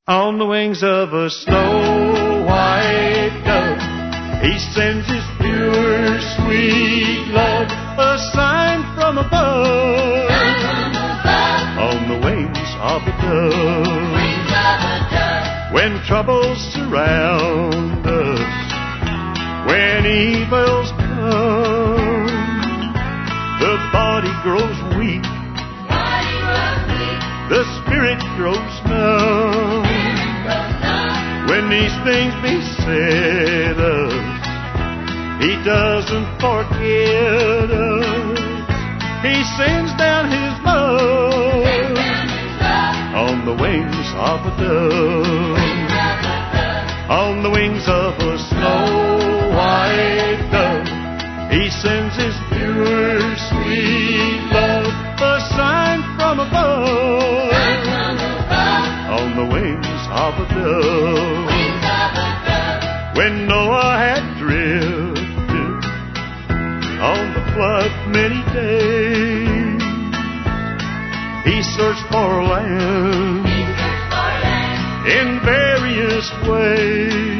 On the wings of a snow white dove, he sends his pure, sweet love, a sign from above. On the wings of a dove. When troubles surround us, when evils come, the body grows weak, the spirit grows numb. When these things beset us, he doesn't forget us. He sends down his love on the wings of a dove. On the wings of a snow white dove, he sends his pure, sweet love, a sign from above. On the wings of a dove. When Noah had drifted on the flood many days, he searched for land in various ways.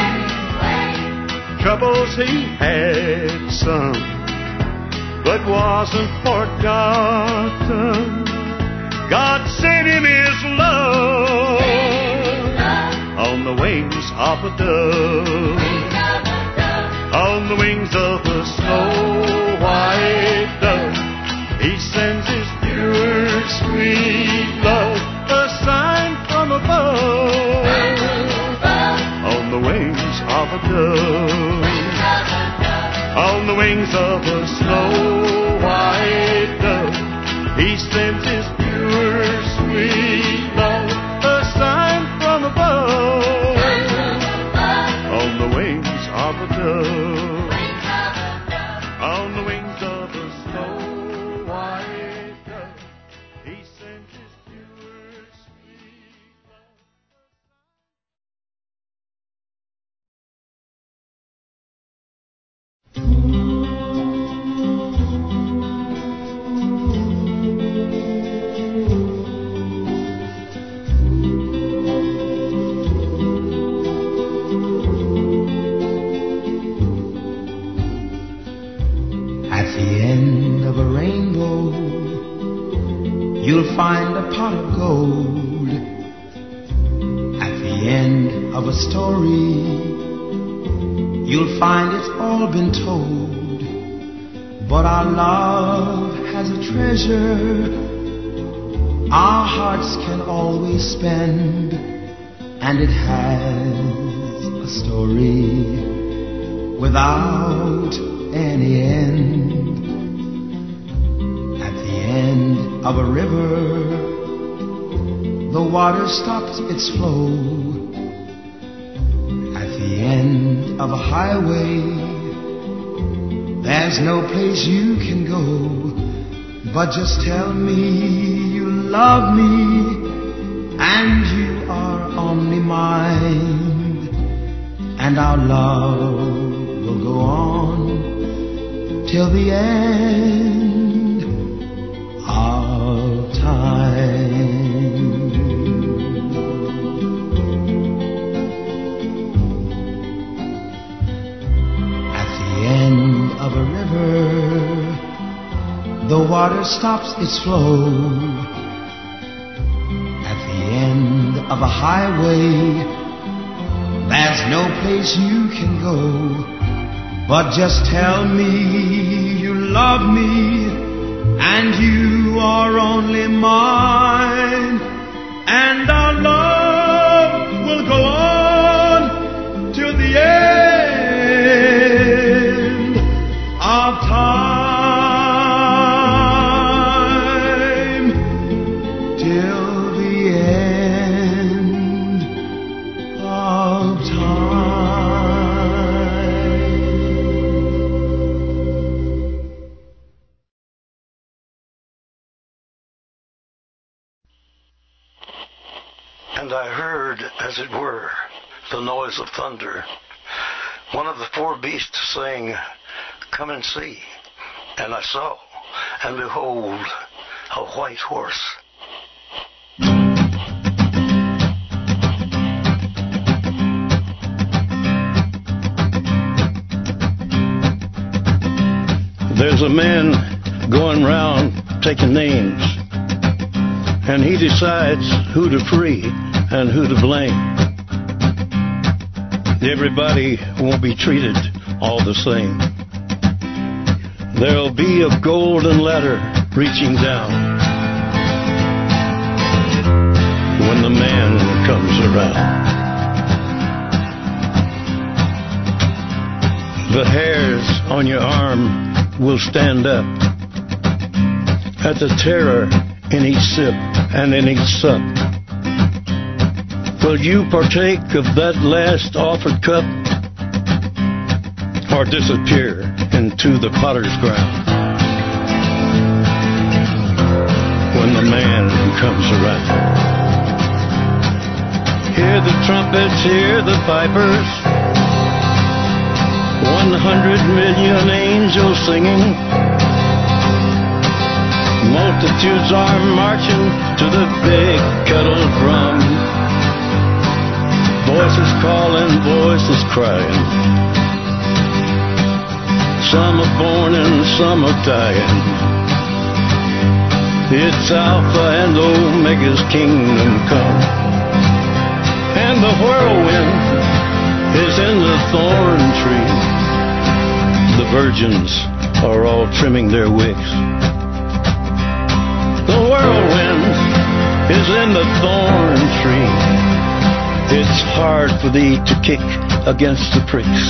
Troubles he had some, but wasn't forgotten. God sent him his love on the wings of a dove. On the wings of a snow white dove, he sends his pure, sweet love, a sign from above. On the wings of a dove. On the wings of a snow white dove, he sends his pure, sweet love, a sign from above. On the wings of a dove. On the wings of a snow white dove, he sends his pure, sweet love. At the end of a rainbow, you'll find a pot of gold. At the end of a story, you'll find it's all been told. But our love has a treasure our hearts can always spend, and it has a story without any end. At the end of a river, the water stops its flow. At the end of a highway, there's no place you can go. But just tell me you love me, and you are only mine, and our love will go on till the end of time. At the end of a river, the water stops its flow. At the end of a highway, there's no place you can go. But just tell me you love me, and you are only mine, and our love will go on till the end of time, till the end of time. And I heard, as it were, the noise of thunder. One of the four beasts saying, "Come and see." And I saw, and behold, a white horse. There's a man going round taking names, and he decides who to free and who to blame. Everybody won't be treated all the same. There'll be a golden ladder reaching down when the man comes around. The hairs on your arm will stand up at the terror in each sip and in each sup. Will you partake of that last offered cup, or disappear into the potter's ground when the man comes around? Hear the trumpets, hear the pipers, 100 million angels singing. Multitudes are marching to the big kettle drum. Voices calling, voices crying. Some are born and some are dying. It's Alpha and Omega's kingdom come. And the whirlwind is in the thorn tree. The virgins are all trimming their wicks. The whirlwind is in the thorn tree. It's hard for thee to kick against the pricks.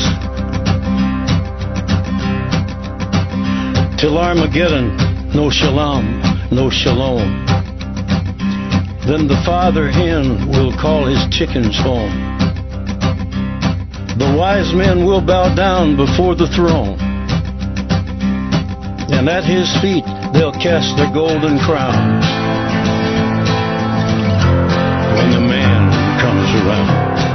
Till Armageddon, no shalom, no shalom. Then the father hen will call his chickens home. The wise men will bow down before the throne, and at his feet they'll cast their golden crowns when the man comes around.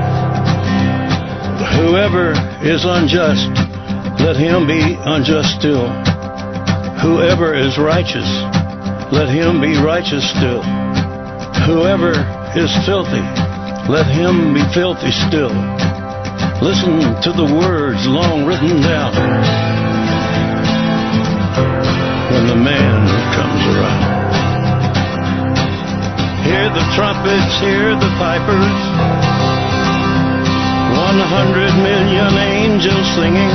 Whoever is unjust, let him be unjust still. Whoever is righteous, let him be righteous still. Whoever is filthy, let him be filthy still. Listen to the words long written down when the man comes around. Hear the trumpets, hear the pipers, 100 million angels singing.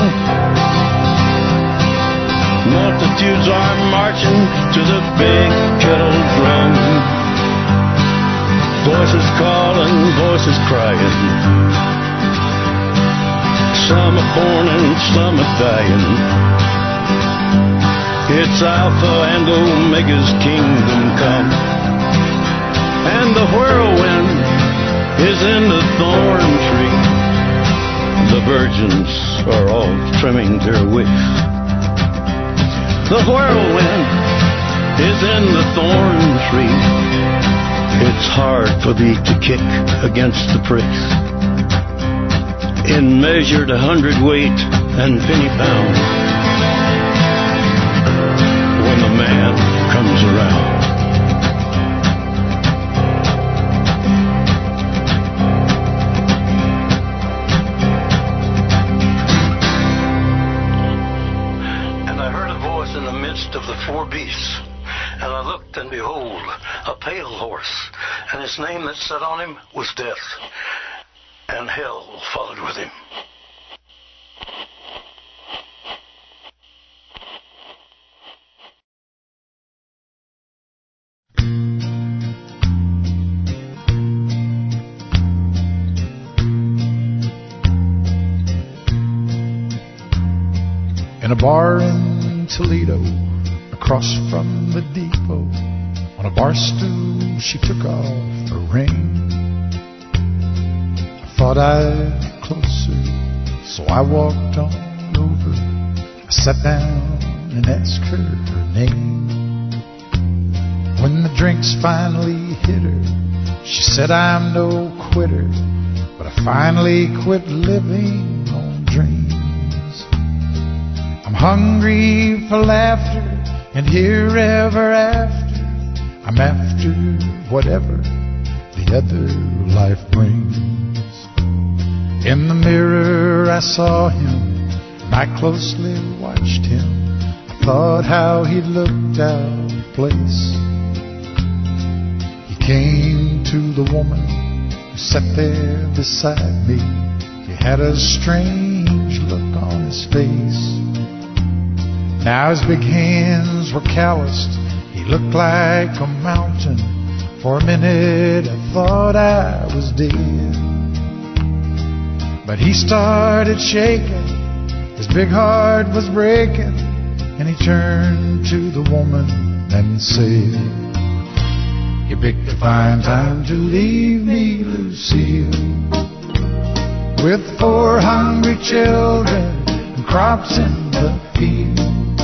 Multitudes are marching to the big kettle drum. Voices calling, voices crying. Some are born and some are dying. It's Alpha and Omega's kingdom come. And the whirlwind is in the thorn tree. The virgins are all trimming their wicks. The whirlwind is in the thorn tree. It's hard for thee to kick against the pricks. In measured 100-weight and penny pound when the man comes around. Of the four beasts, and I looked, and behold, a pale horse, and his name that sat on him was Death, and hell followed with him. In a bar in Toledo, across from the depot, on a bar stool she took off her ring. I thought I'd get closer, so I walked on over. I sat down and asked her name. When the drinks finally hit her, she said, I'm no quitter, but I finally quit living on dreams. I'm hungry for laughter, and here ever after, I'm after whatever the other life brings. In the mirror I saw him, and I closely watched him. I thought how he looked out of place. He came to the woman who sat there beside me. He had a strange look on his face. Now his big hands were calloused. He looked like a mountain. For a minute I thought I was dead. But he started shaking. His big heart was breaking. And he turned to the woman and said, "You picked a fine time to leave me, Lucille, with 4 hungry children and crops in the field.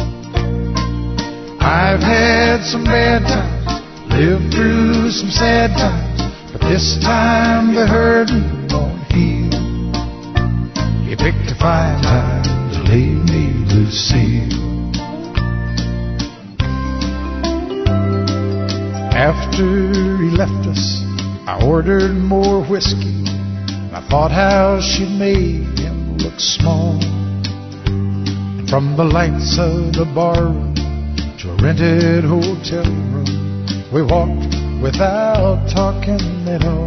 I've had some bad times, lived through some sad times, but this time the hurting won't heal. You picked a fine time to leave me, Lucille." After he left us, I ordered more whiskey. I thought how she'd made him look small. And from the lights of the barroom to a rented hotel room, we walked without talking at all.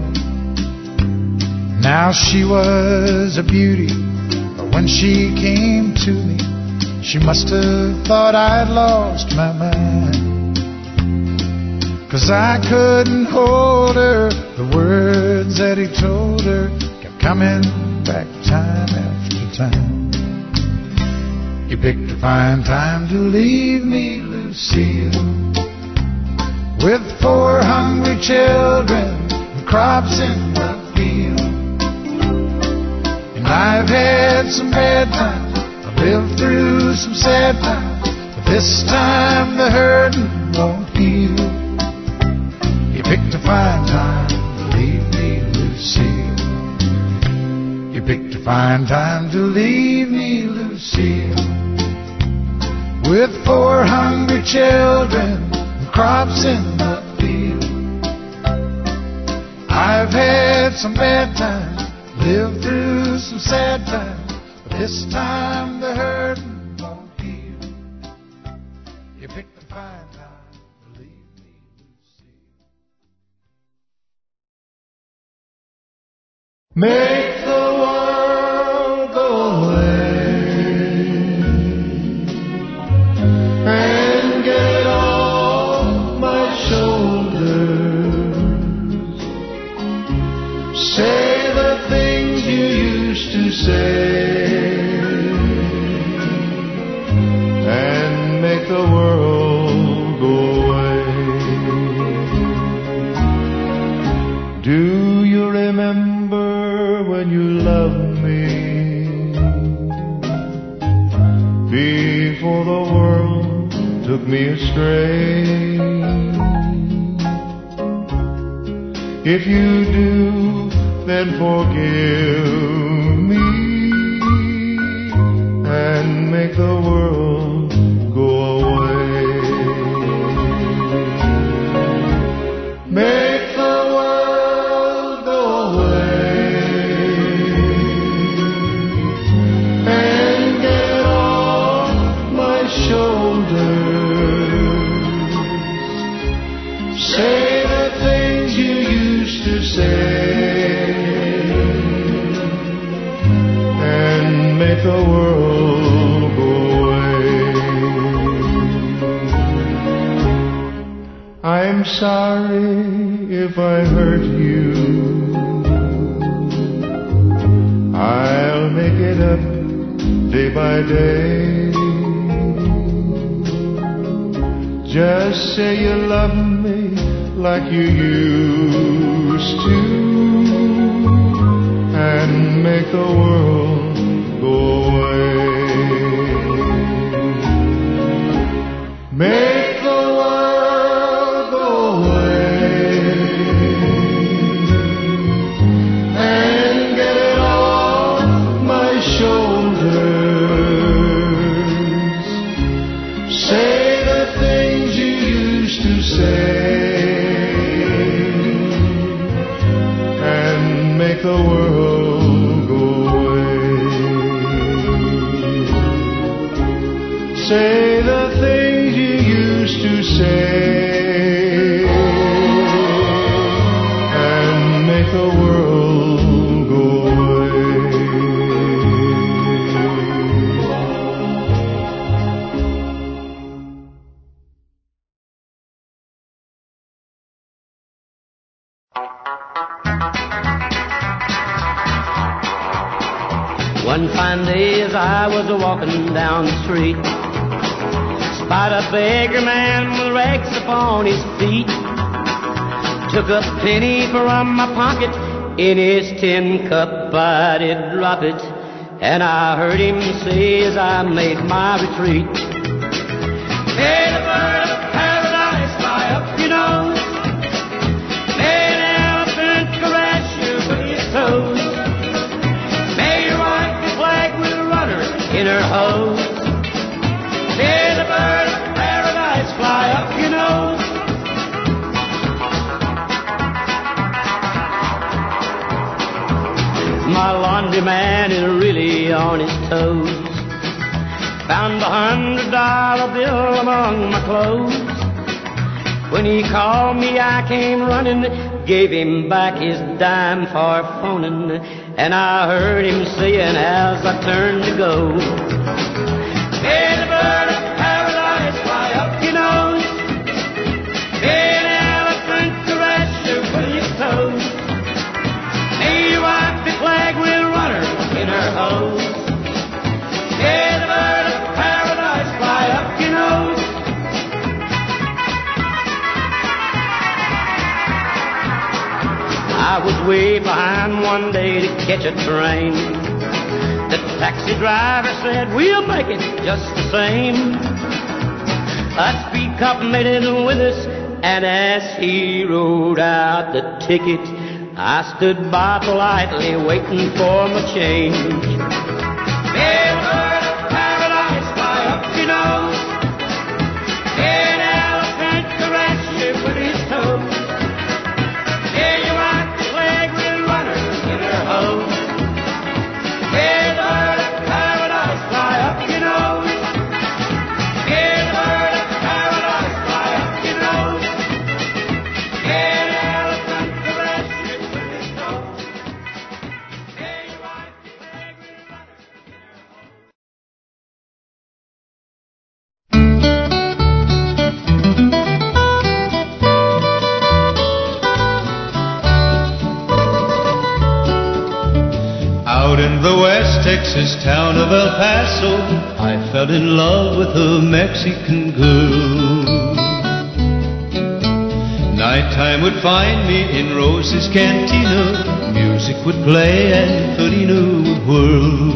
Now she was a beauty, but when she came to me, she must have thought I'd lost my mind. 'Cause I couldn't hold her. The words that he told her kept coming back time after time. You picked a fine time to leave me, Lucille, with 4 hungry children and crops in the field. And I've had some bad times, I've lived through some sad times, but this time the hurting won't heal. You picked a fine time to leave me, Lucille. You picked a fine time to leave me, Lucille, with 4 hungry children and crops in the field. I've had some bad times, lived through some sad times, but this time the hurting won't heal. You picked a fine time to leave me, Lucille. Make the world go away and get off my shoulders. Say the things you used to say and make the world go away. Do you remember when you loved me before the world took me astray? If you do, then forgive me and make the world go away. Make the world go away and get off my shoulders. Say the things you used to say and make the world go away. I'm sorry if I hurt you. I'll make it up day by day. Just say you love me like you used to and make the world go away. Make the world go away and get it off my shoulders. Say the things you used to say and make the world go away. Say the things world go away. One fine day as I was walking down the street, spied a beggar man with rags upon his feet. Took a penny from my pocket, in his tin cup I did drop it, and I heard him say as I made my retreat, "May the bird of paradise fly up your nose, may an elephant caress you with his toes, may your wife be flagged with a runner in her hose, may the bird of paradise fly up your nose." My laundryman is really on his toes. Found $100 bill among my clothes. When he called me, I came running, gave him back his dime for phoning, and I heard him saying as I turned to go, "May the bird of paradise fly up your nose, may an elephant caress you with his toes, may your wife be flagged with a runner in her hose, may the bird of paradise fly up your nose." I was way behind one day to catch a train. The taxi driver said, "We'll make it just the same." A speed cop made it with us, and as he wrote out the ticket, I stood by politely waiting for my change. May the bird of paradise fly up your nose, may an elephant caress you with his toes, may your wife be flagged with a runner in her hose, may the bird of paradise fly up your nose, may the bird of paradise fly up your nose, may an elephant caress you with his toes, may your wife be flagged with a runner in her hose. Out in the West Texas town of El Paso, I fell in love with a Mexican girl. Nighttime would find me in Rose's Cantina, music would play and Felina would whirl.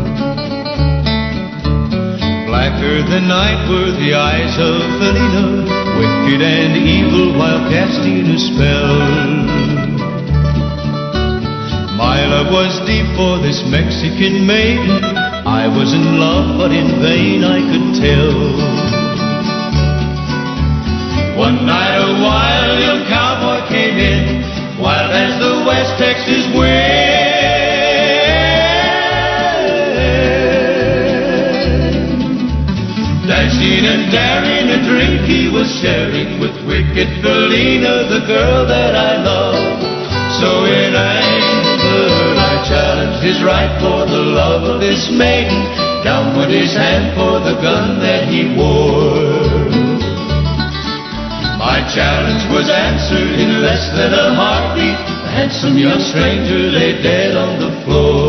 Blacker than night were the eyes of Felina, wicked and evil while casting a spell. My love was deep for this Mexican maiden, I was in love but in vain I could tell. One night a wild young cowboy came in, wild as the West Texas wind. Dancing and daring, a drink he was sharing with wicked Felina, the girl that I love. So in anger I challenged his right for the love of this maiden, down went his hand for the gun that he wore. My challenge was answered in less than a heartbeat, the handsome young stranger lay dead on the floor.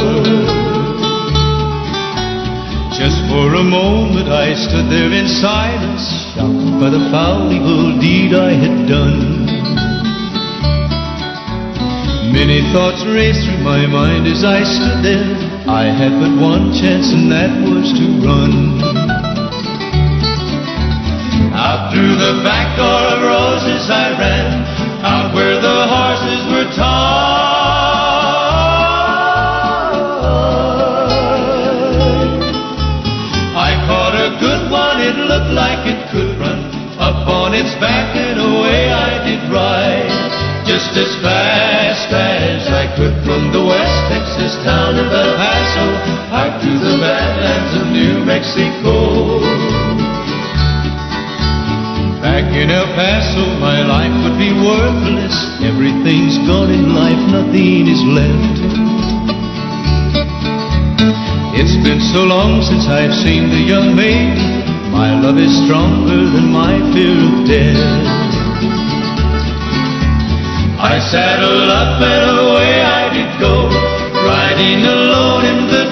Just for a moment I stood there in silence, shocked by the foul evil deed I had done. Many thoughts raced through my mind as I stood there. I had but one chance, and that was to run. Out through the back door of Roses I ran, out where the horses were tied. I caught a good one, it looked like it could run. Up on its back and away I did ride, just as fast as I could from the West Texas town of El Paso out to the badlands of New Mexico. Back in El Paso my life would be worthless, everything's gone in life, nothing is left. It's been so long since I've seen the young maid. My love is stronger than my fear of death. I saddled up and away I did go, riding alone in the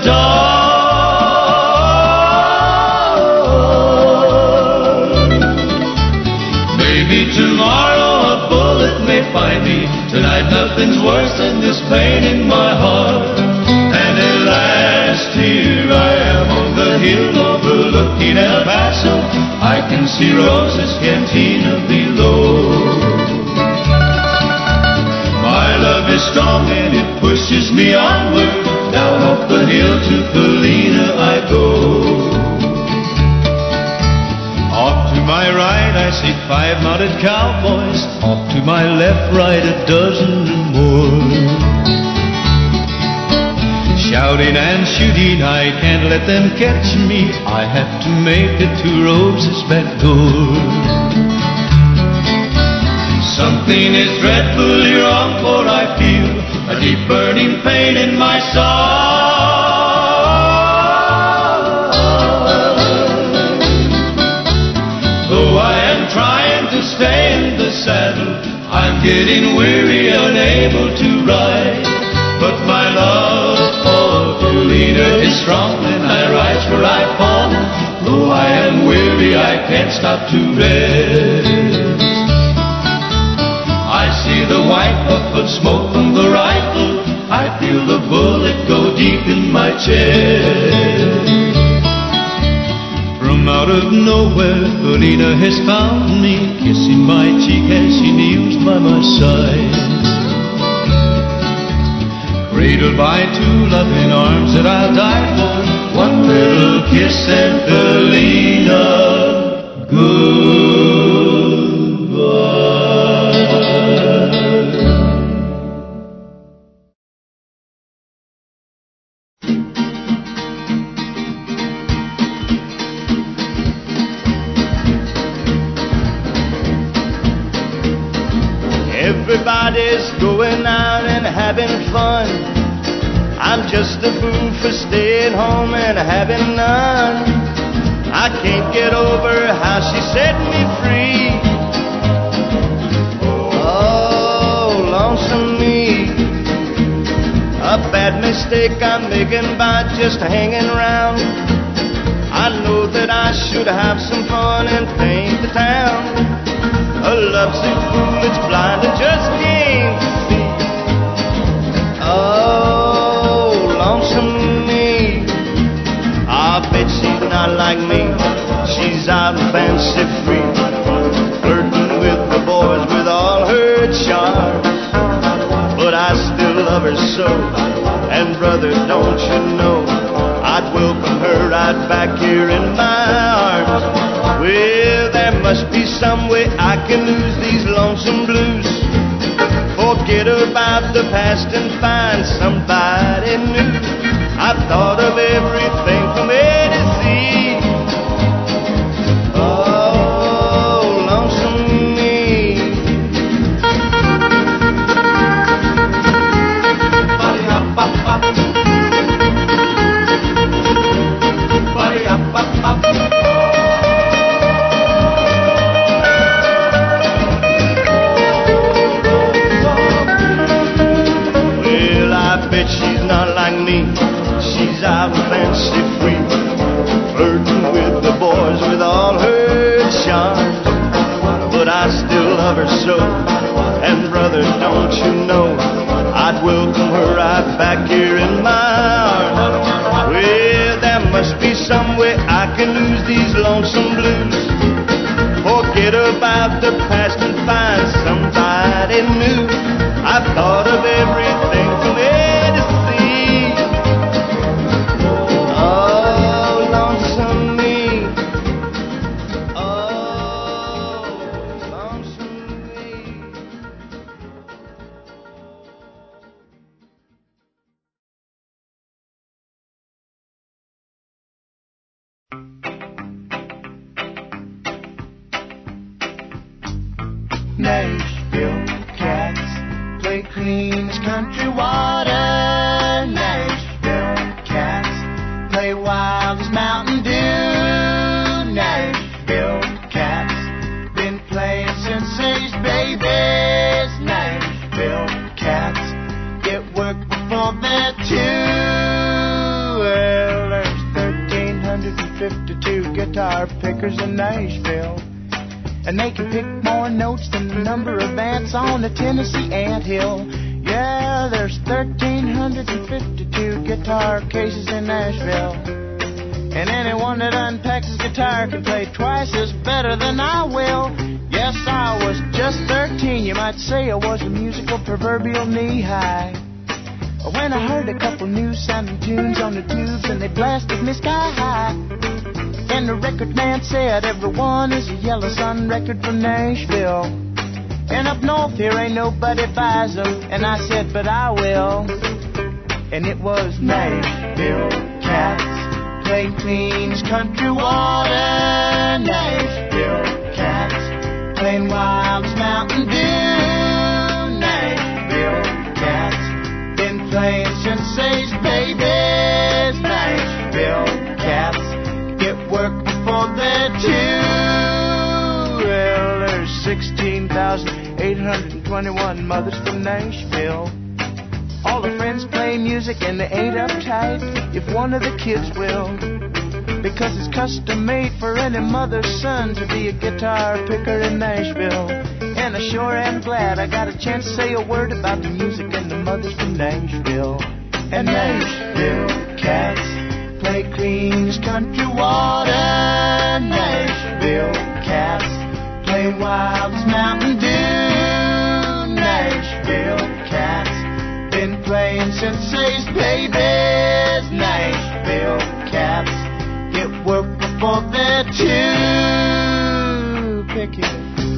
dark. Maybe tomorrow a bullet may find me. Tonight nothing's worse than this pain in my heart. And at last here I am on the hill overlooking El Paso. I can see Rosa's cantina below. My love is strong and it pushes me onward. Down off the hill to Colina I go. Off to my right I see 5 mounted cowboys. Off to my left, right, a dozen or more. Shouting and shooting, I can't let them catch me. I have to make it to Rosa's back door. Something is dreadfully wrong, for I feel a deep burning pain in my soul. Though I am trying to stay in the saddle, I'm getting weary, unable to ride. But my love for Colina is strong, and I rise where I fall. Though I am weary, I can't stop to rest. I see the white puff of smoke from the rifle. I feel the bullet go deep in my chest. From out of nowhere, Colina has found me, kissing my cheek as she kneels by my side. Cradled by 2 loving arms that I'll die for. One little kiss and Colina, Everybody's going out and having fun. I'm just a fool for staying home and having none. I can't get over how she set me free. Oh, lonesome me. A bad mistake I'm making by just hanging around. I know that I should have some fun and paint the town. A lovesick fool that's blind and just can't see. Oh, lonesome me. I bet she's not like me. She's out and fancy free, flirting with the boys with all her charms. But I still love her so, and brother, don't you know, I'd welcome her right back here in my arms. Well, there must be some way I can lose these lonesome blues. Forget about the past and find somebody new. I've thought of everything from A to Z. Oh, lonesome me. She's not like me. She's out and fancy free, flirting with the boys with all her charms. But I still love her so, and brother, don't you know, I'd welcome her right back here in my arms. Well, there must be some way I can lose these lonesome blues. Forget about the past and find somebody new. I've thought of everything from A to Z. Oh, lonesome me. Oh, lonesome me. Nashville cats clean as country water. Nashville cats play wild as Mountain Dew. Nashville cats been playing since they's babies. Nashville cats get work before they're two. Well, there's 1,352 guitar pickers in Nashville, and they can pick more notes than the number of ants on the Tennessee anthill. Yeah, there's 1,352 guitar cases in Nashville, and anyone that unpacks his guitar can play twice as better than I will. Yes, I was just 13, you might say I was a musical proverbial knee-high, when I heard a couple new-sounding tunes on the tubes and they blasted me sky-high. And the record man said, everyone is a Yellow Sun record from Nashville, and up north here ain't nobody buys them. And I said, but I will. And it was Nashville cats play clean as country water. Nashville cats playing wild as Mountain Dew. Nashville cats been playing since they's babies. Nashville cats get work before they're two. Well, there's 16,821 mothers from Nashville. All the friends play music and they ain't uptight if one of the kids will, because it's custom made for any mother's son to be a guitar picker in Nashville. And I sure am glad I got a chance to say a word about the music and the mothers from Nashville. And Nashville cats play clean as country water. Nashville cats play wild as Mountain Dew. Nashville cats been playing since they's babies. Nashville cats get work before they're two. Pick it.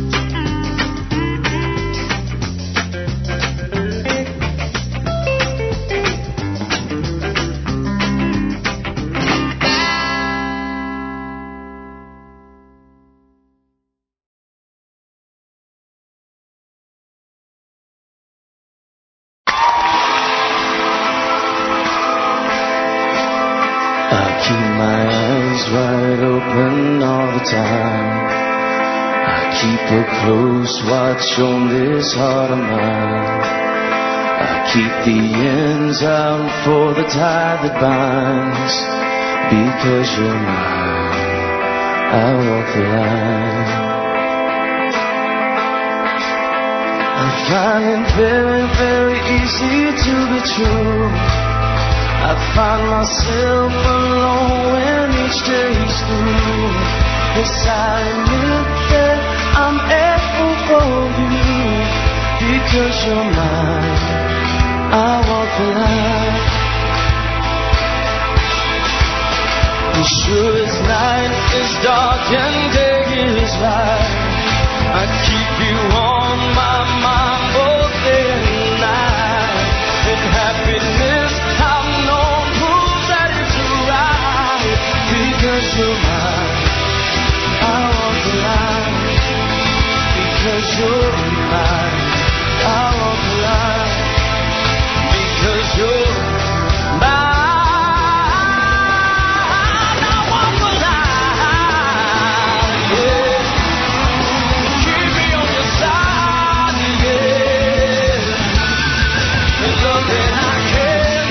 Keep my eyes wide open all the time. I keep a close watch on this heart of mine. I keep the ends out for the tie that binds. Because you're mine, I walk the line. I find it very, very easy to be true. I find myself alone when each day's through. Yes, I admit that I'm able for you. Because you're mine, I walk the line. And sure as night is dark and day is light, I keep you on my mind both day and night. In happiness because you're mine, I walk the line. Because you're mine, I walk the line. Because you're mine, I walk the line. Yeah. Keep me on your side, yeah. There's nothing I can't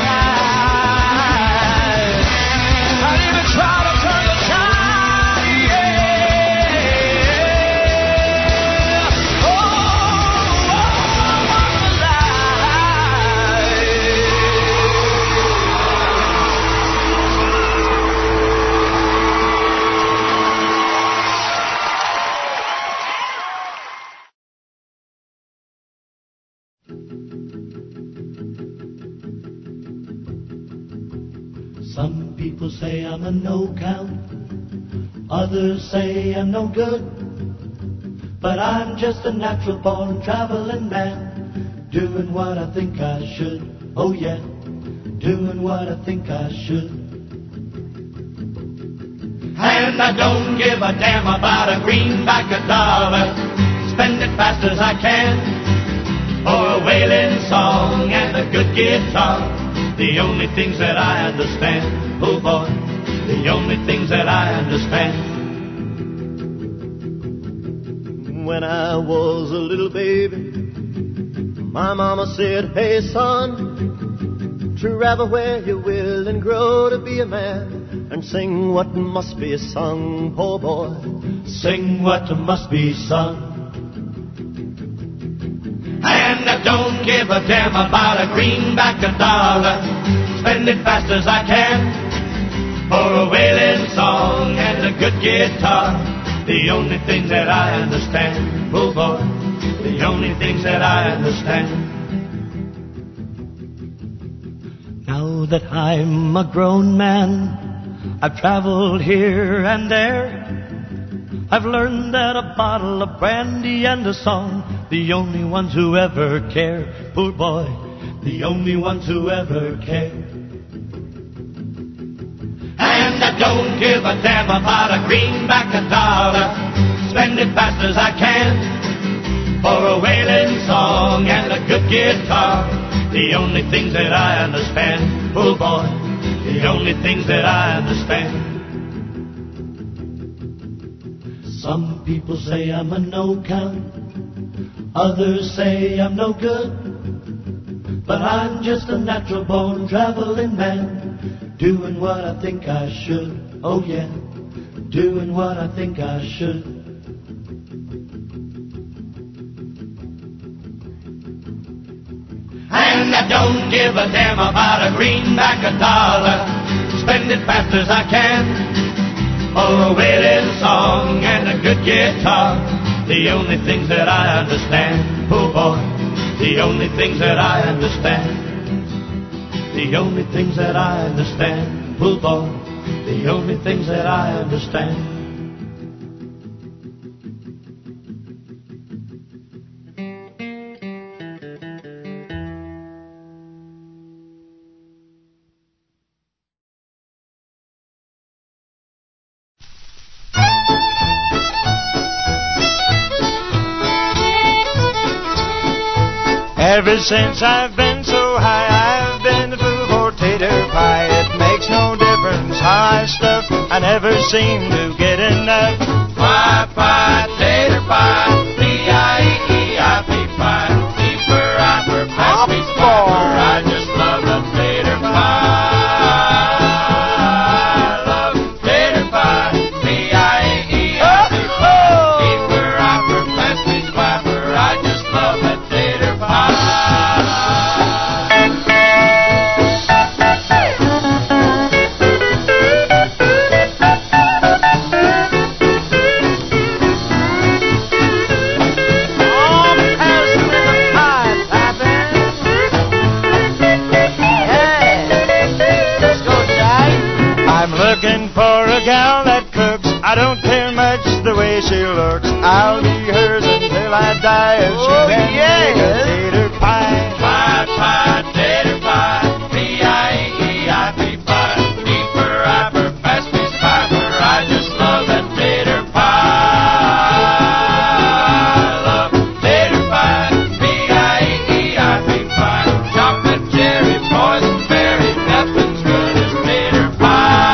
hide. I'd even try to turn the tide, yeah. Oh, I walk the line. Some people say I'm a no-count, others say I'm no good, but I'm just a natural-born traveling man, doing what I think I should. Oh yeah, doing what I think I should. And I don't give a damn about a greenback, a dollar, spend it fast as I can. for a wailing song and a good guitar. The only things that I understand, oh boy, the only things that I understand. When I was a little baby, my mama said, hey son, travel where you will and grow to be a man, and sing what must be sung, oh boy, sing what must be sung. And I don't give a damn about a greenback, a dollar, spend it fast as I can, for a wailing song and a good guitar. The only things that I understand, oh boy, the only things that I understand. Now that I'm a grown man, I've traveled here and there. I've learned that a bottle of brandy and a song, the only ones who ever care, poor boy, the only ones who ever care. And I don't give a damn about a greenback, a dollar, spend it fast as I can, for a wailing song and a good guitar. The only things that I understand, oh boy, the only things that I understand. Some people say I'm a no-count, others say I'm no good, but I'm just a natural-born traveling man, doing what I think I should, oh yeah, doing what I think I should. And I don't give a damn about a greenback, a dollar, spend it fast as I can, for a wailing song and a good guitar. The only things that I understand, oh boy, the only things that I understand. The only things that I understand, oh boy, the only things that I understand. Ever since I've been so high, I've been the fool for tater pie. It makes no difference how I stuff, I never seem to get enough. Pie, pie, tater pie, P-I-E-E-I-P pie. Deeper, upper, pass me slapper, I just love the tater pie. Love tater pie, P-I-E-E-I-P pie. Deeper, upper, pass me slapper, I just love that tater pie. Looking for a gal that cooks. I don't care much the way she looks. I'll be hers until I die if she can make a tater pie. Pie, pie, tater pie, P-I-E-E-I-P pie. Deeper, upper, pass me spiper, I just love that tater pie. Love tater pie, P-I-E-E-I-P pie. Chocolate, cherry, poison berry, nothing's good as tater pie.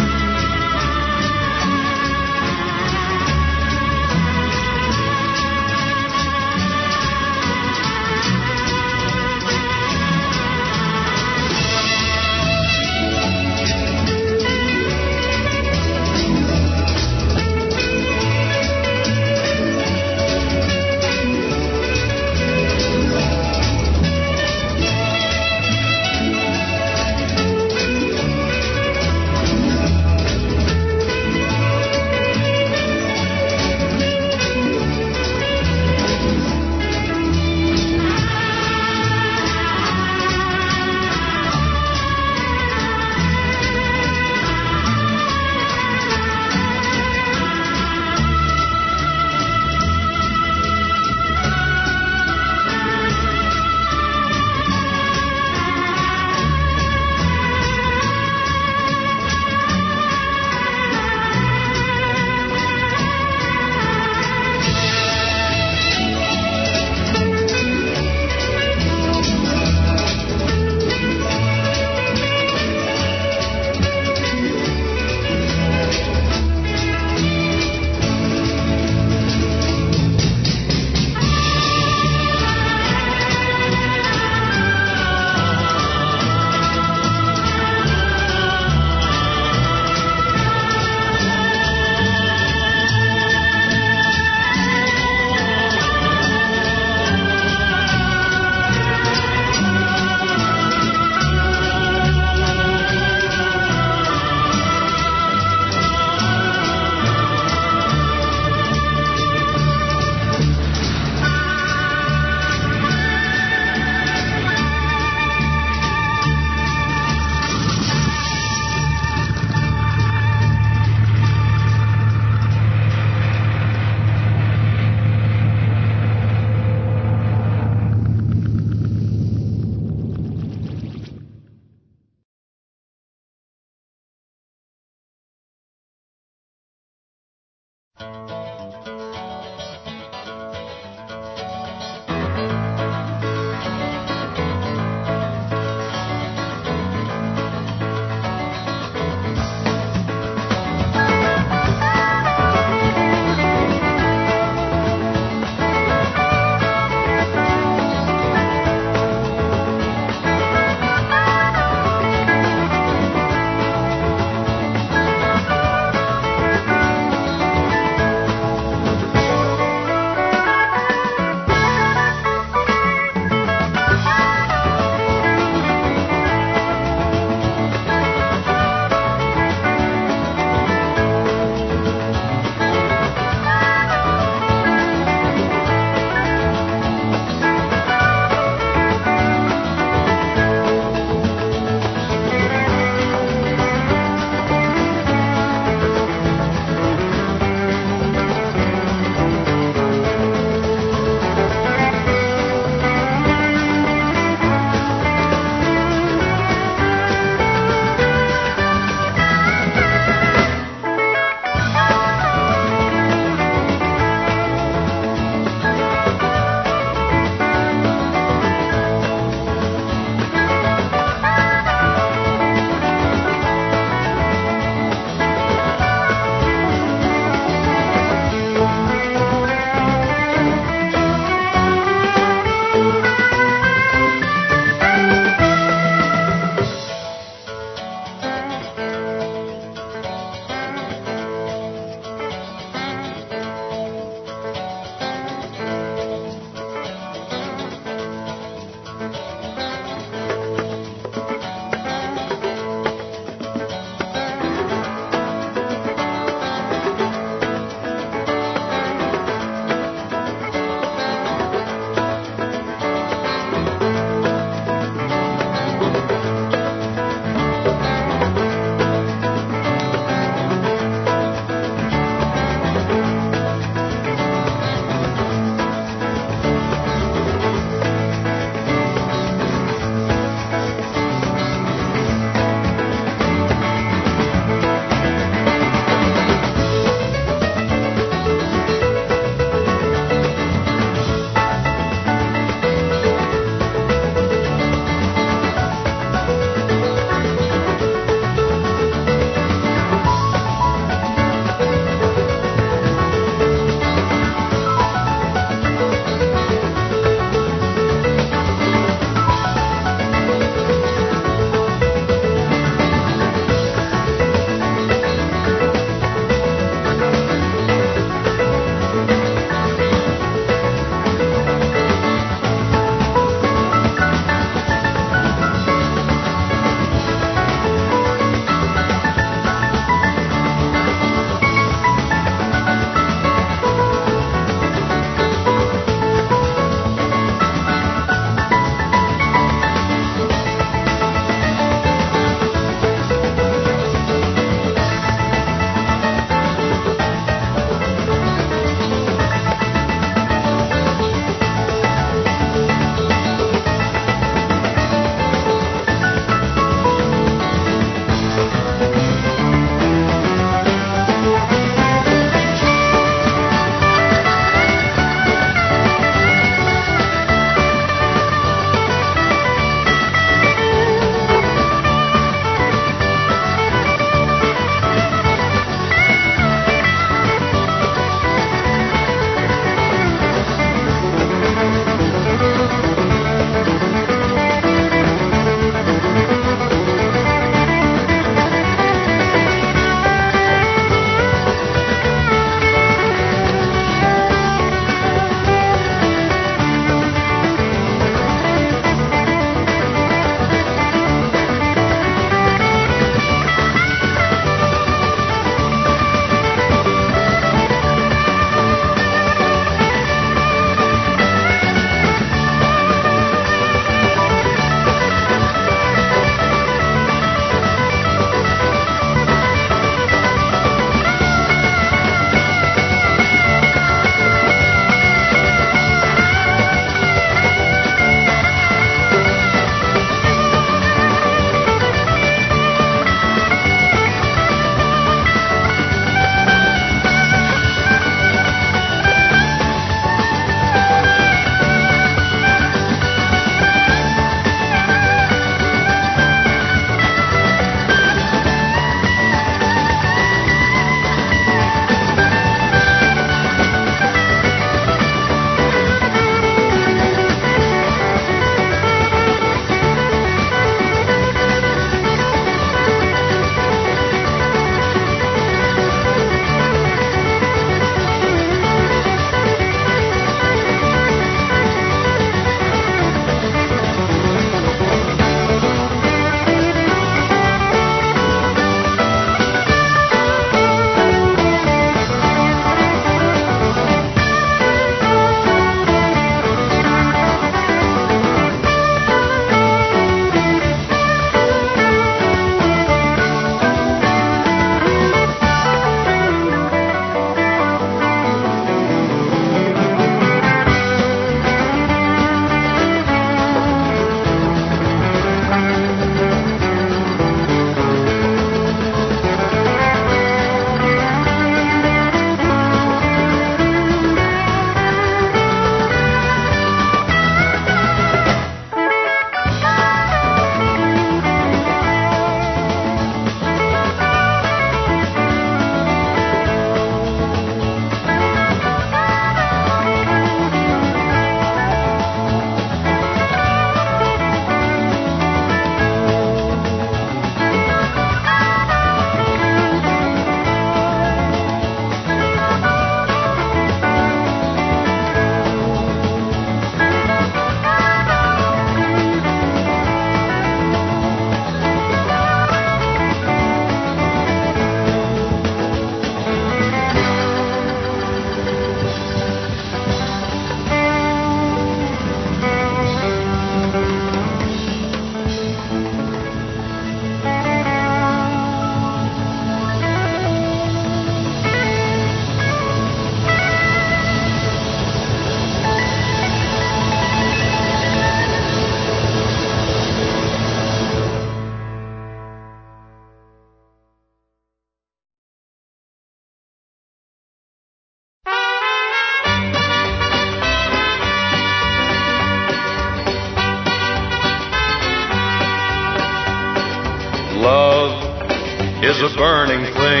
love is a burning thing,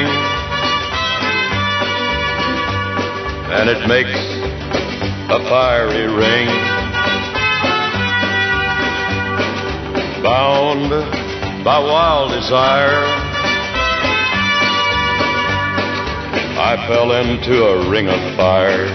and it makes a fiery ring. Bound by wild desire, I fell into a ring of fire.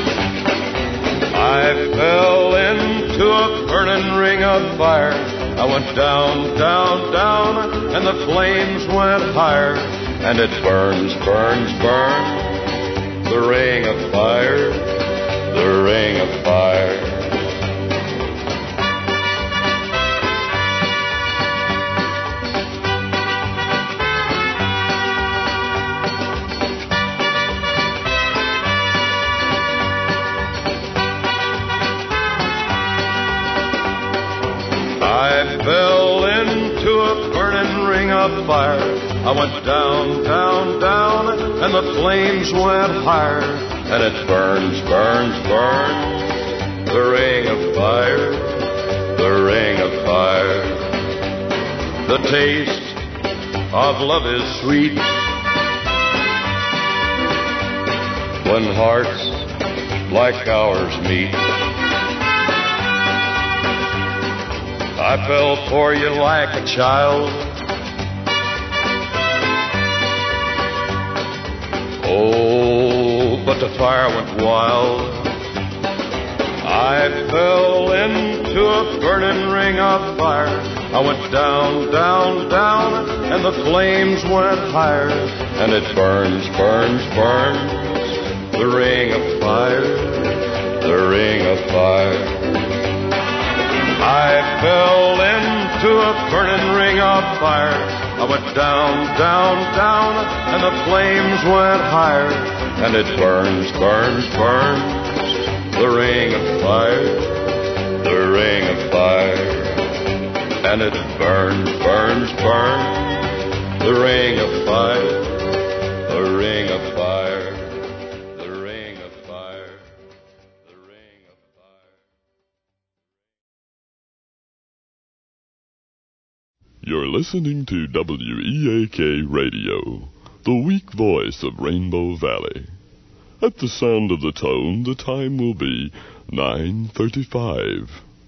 I fell into a burning ring of fire. I went down, down, down, and the flames went higher. And it burns, burns, burns, the ring of fire, the ring of fire. I fell into a burning ring of fire. I went down, down, down, and the flames went higher. And it burns, burns, burns, the ring of fire, the ring of fire. The taste of love is sweet when hearts like ours meet. I fell for you like a child. Oh, but the fire went wild. I fell into a burning ring of fire. I went down, down, down, and the flames went higher. And it burns, burns, burns, the ring of fire, the ring of fire. I fell into a burning ring of fire. I went down, down, down, and the flames went higher. And it burns, burns, burns, the ring of fire, the ring of fire. And it burns, burns, burns, the ring of fire, the ring of fire, the ring of fire, the ring of fire. You're listening to WEAK Radio, the weak voice of Rainbow Valley. At the sound of the tone, the time will be 9:35.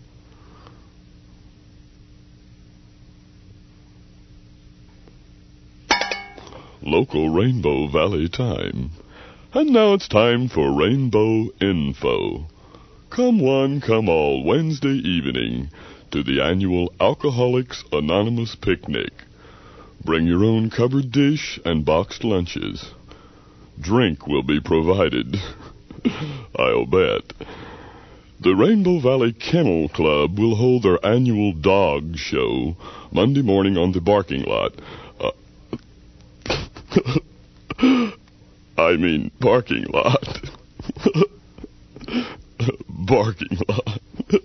Local Rainbow Valley time. And now it's time for Rainbow Info. Come one, come all, Wednesday evening to the annual Alcoholics Anonymous Picnic. Bring your own covered dish and boxed lunches. Drink will be provided. I'll bet. The Rainbow Valley Kennel Club will hold their annual dog show Monday morning on the parking lot. Parking lot. Barking lot.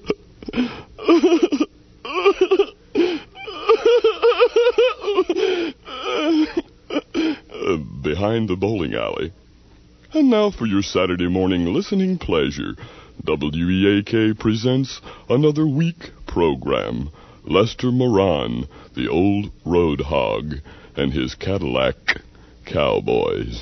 Behind the bowling alley. And now for your Saturday morning listening pleasure, WEAK presents another week program. Lester Moran, the old road hog, and his Cadillac Cowboys.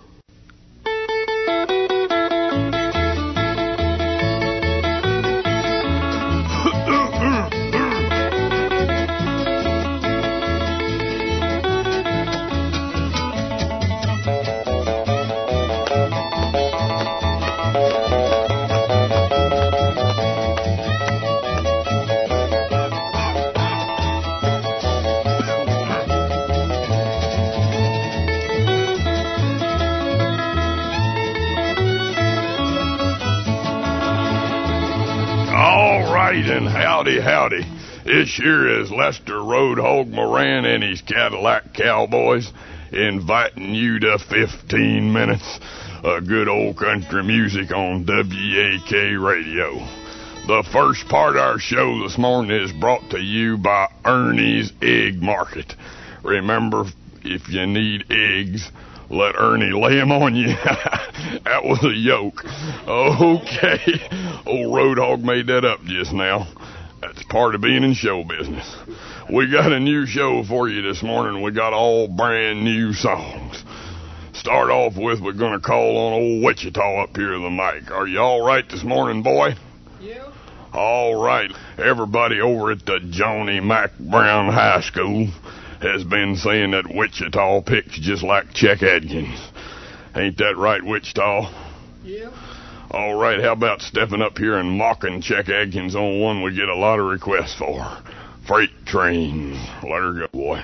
And howdy, howdy. This here is Lester Roadhog Moran and his Cadillac Cowboys inviting you to 15 minutes of good old country music on WAK Radio. The first part of our show this morning is brought to you by Ernie's Egg Market. Remember, if you need eggs, let Ernie lay them on you. That was a yoke. Okay. Old Roadhog made that up just now. That's part of being in show business. We got a new show for you this morning. We got all brand new songs. Start off with, we're going to call on old Wichita up here to the mic. Are you all right this morning, boy? Yeah. All right. Everybody over at the Johnny Mac Brown High School has been saying that Wichita picks just like Chuck Adkins. Ain't that right, Wichita? Yeah. All right, how about stepping up here and mocking Chuck Adkins on one we get a lot of requests for? Freight Train. Let her go, boy.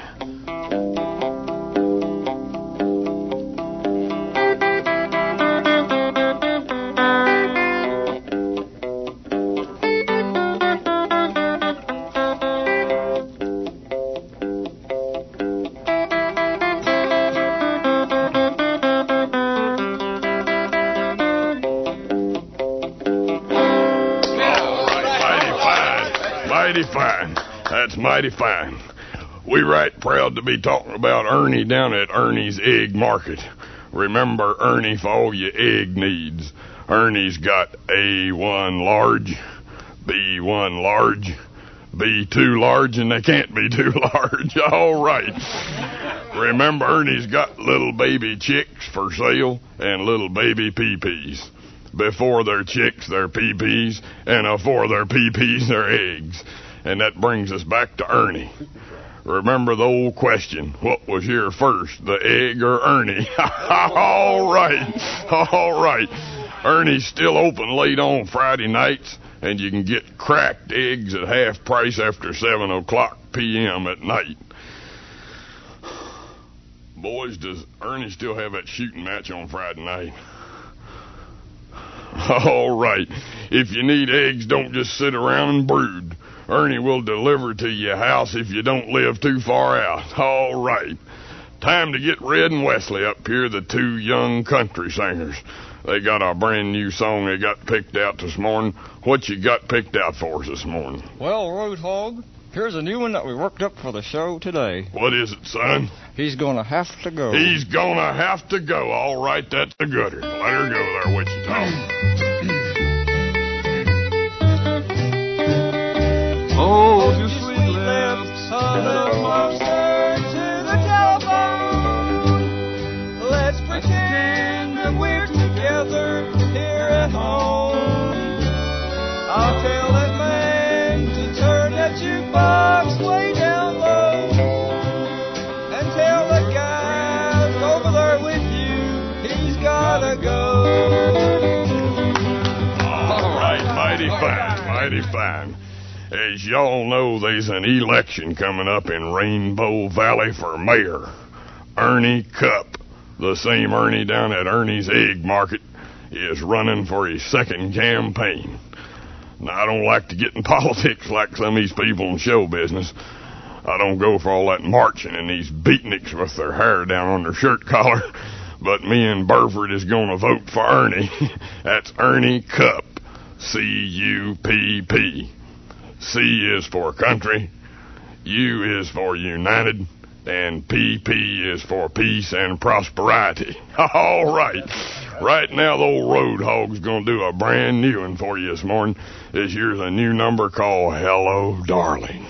Fine. That's mighty fine. We right proud to be talking about Ernie down at Ernie's Egg Market. Remember Ernie for all your egg needs. Ernie's got A1 large, B1 large, B2 large, and they can't be too large. All right. Remember Ernie's got little baby chicks for sale and little baby pee-pees. Before they're chicks, they're pee-pees, and afore they're pee-pees, they're eggs. And that brings us back to Ernie. Remember the old question, what was here first, the egg or Ernie? All right. Ernie's still open late on Friday nights, and you can get cracked eggs at half price after 7 o'clock p.m. at night. Boys, does Ernie still have that shooting match on Friday night? All right. If you need eggs, don't just sit around and brood. Ernie will deliver to your house if you don't live too far out. All right. Time to get Red and Wesley up here, the two young country singers. They got a brand new song they got picked out this morning. What you got picked out for us this morning? Well, Roadhog, here's a new one that we worked up for the show today. What is it, son? He's gonna have to go. He's gonna have to go. All right, that's the gooder. Let her go there, Wichita. Oh, you sweet lips, son of monster, to the telephone. Let's pretend that we're together here at home. I'll tell that man to turn that jukebox way down low, and tell the guys over there with you, he's gotta go. All right, mighty fine. As y'all know, there's an election coming up in Rainbow Valley for mayor. Ernie Cupp, the same Ernie down at Ernie's Egg Market, is running for his second campaign. Now, I don't like to get in politics like some of these people in show business. I don't go for all that marching and these beatniks with their hair down on their shirt collar. But me and Burford is going to vote for Ernie. That's Ernie Cupp, C-U-P-P. C is for country, U is for united, and P is for peace and prosperity. All right. Right now, the old Roadhog's going to do a brand new one for you this morning. This here's a new number called Hello, Darling.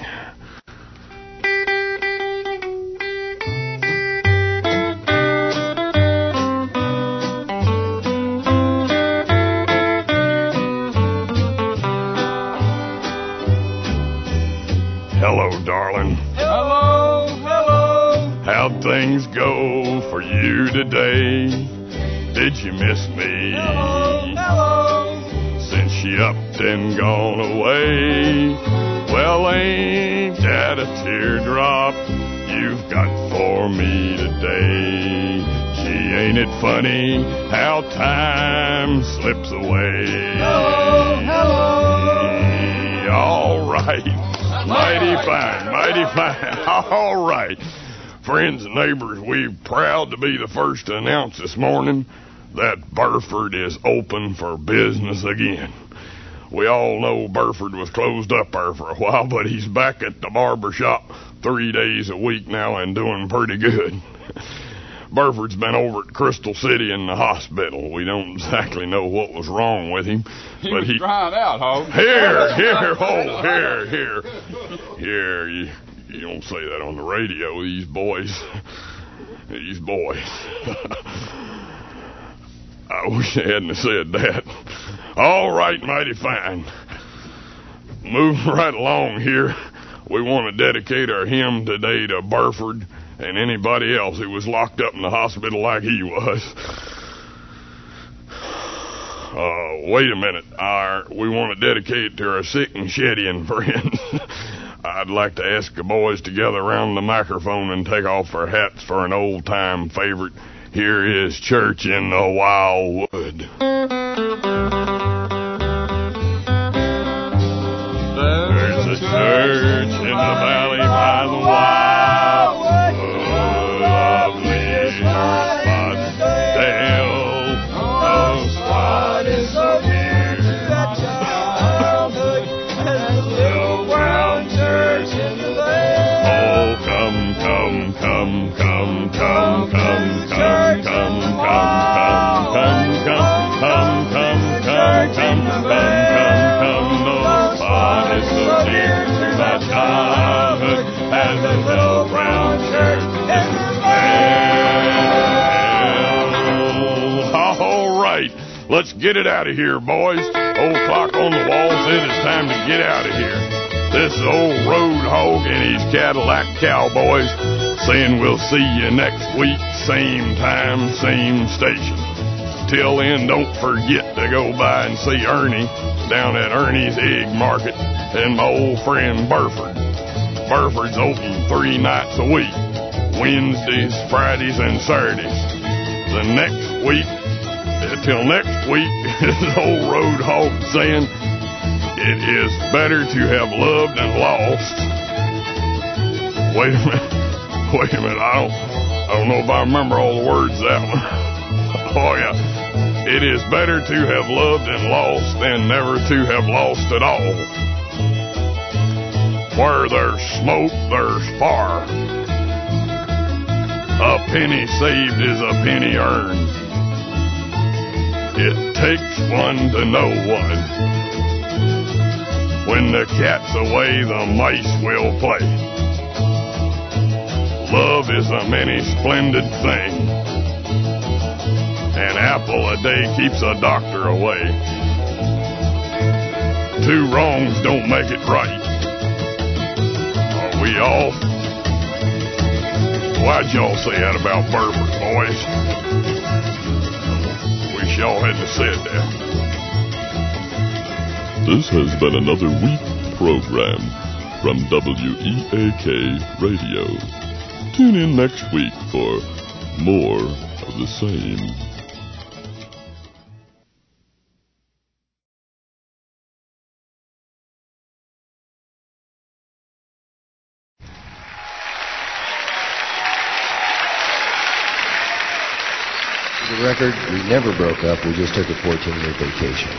Hello, darling. Hello. How'd things go for you today? Did you miss me? Hello. Since you upped and gone away. Well, ain't that a teardrop you've got for me today? Gee, ain't it funny how time slips away? Hello. All right. Mighty fine. All right. Friends and neighbors, we're proud to be the first to announce this morning that Burford is open for business again. We all know Burford was closed up there for a while, but he's back at the barber shop 3 days a week now and doing pretty good. Burford's been over at Crystal City in the hospital. We don't exactly know what was wrong with him. He was drying out, Hog. Here, you don't say that on the radio, these boys. I wish they hadn't said that. All right, mighty fine. Moving right along here, we want to dedicate our hymn today to Burford and anybody else who was locked up in the hospital like he was. Wait a minute. We want to dedicate it to our sick and sheddy friends. I'd like to ask the boys to gather around the microphone and take off their hats for an old-time favorite. Here is Church in the Wildwood. There's a church in the valley by the wildwood, lovely spot, Dale, the spot is so dear to that childhood, and the little brown church in the vale. Oh, come, the spot is so dear to that childhood, and the little brown church in the vale. All right, let's get it out of here, boys. Old clock on the wall said it's time to get out of here. This is old Road Hog and his Cadillac Cowboys saying we'll see you next week, same time, same station. Till then, don't forget to go by and see Ernie down at Ernie's Egg Market and my old friend Burford. Burford's open 3 nights a week, Wednesdays, Fridays, and Saturdays. Till next week, this is old Road Hog saying, it is better to have loved and lost. Wait a minute, I don't know if I remember all the words of that one. Oh yeah, it is better to have loved and lost than never to have lost at all. Where there's smoke, there's fire. A penny saved is a penny earned. It takes one to know one. When the cat's away, the mice will play. Love is a many splendid thing. An apple a day keeps a doctor away. 2 wrongs don't make it right. Are we all? Why'd y'all say that about Burford, boys? Wish y'all hadn't said that. This has been another week program from WEAK Radio. Tune in next week for more of the same. The record, we never broke up, we just took a 14-year vacation.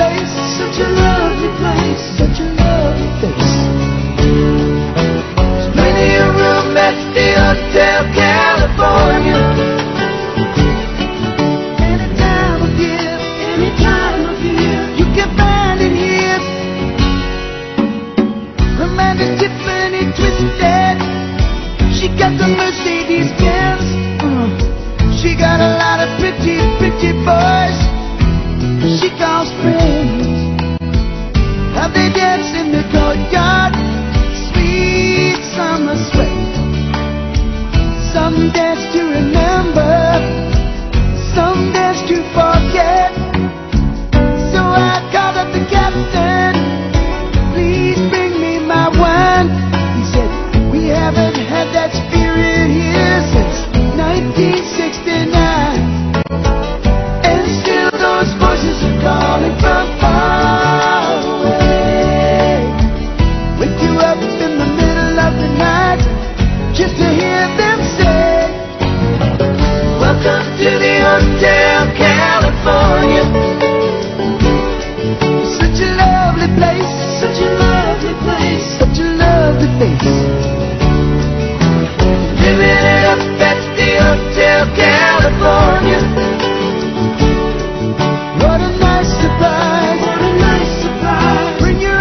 place, such a lovely place, such a lovely place. There's plenty of room at the Hotel California. Any time of year, you can find it here. Amanda Tiffany Twisted, she got the Mercedes Benz. She got a lot of pretty, pretty boys she calls friends. How they dance in the courtyard, sweet summer sweat. Some dance to remember, some dance to forget. So I called up the captain, please bring me my wine. He said, we haven't had that spirit here since 1969. And still those voices are calling from far away. Wake you up in the middle of the night just to hear them say, welcome to the Hotel California. Such a lovely place, such a lovely place, such a lovely place. Living it up at the Hotel California. What a nice surprise, what a nice surprise. Bring your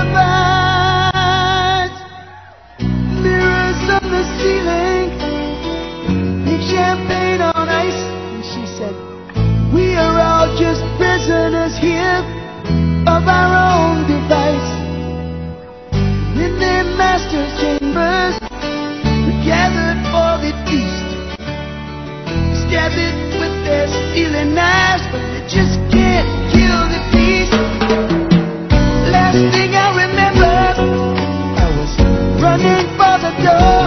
alibis. Mirrors on the ceiling, pink champagne on ice. And she said, we are all just prisoners here of our own device. In their master's chambers, we gathered for the feast. Stab it with their stealing knives, but they just can't kill the beast. Last thing I remember, I was running for the door.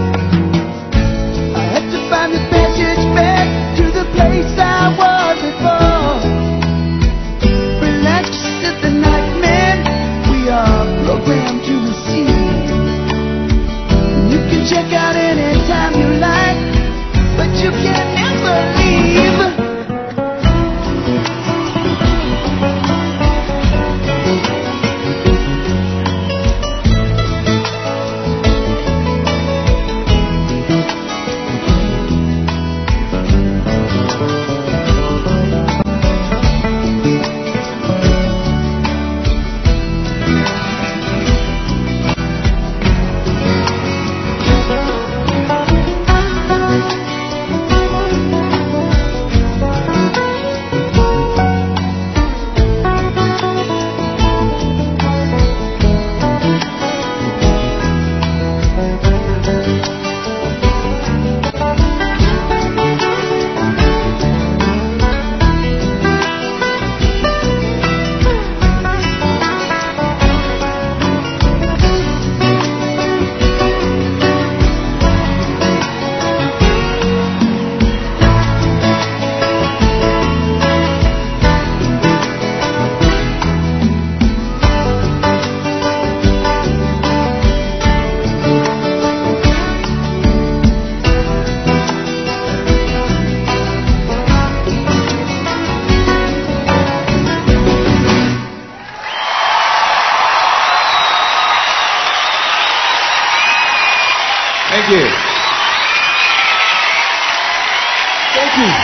I had to find the passage back to the place I was before. Relax, said the nightman, we are programmed to receive. You can check out anytime you like, but you can't ever leave. Thank you. Thank you.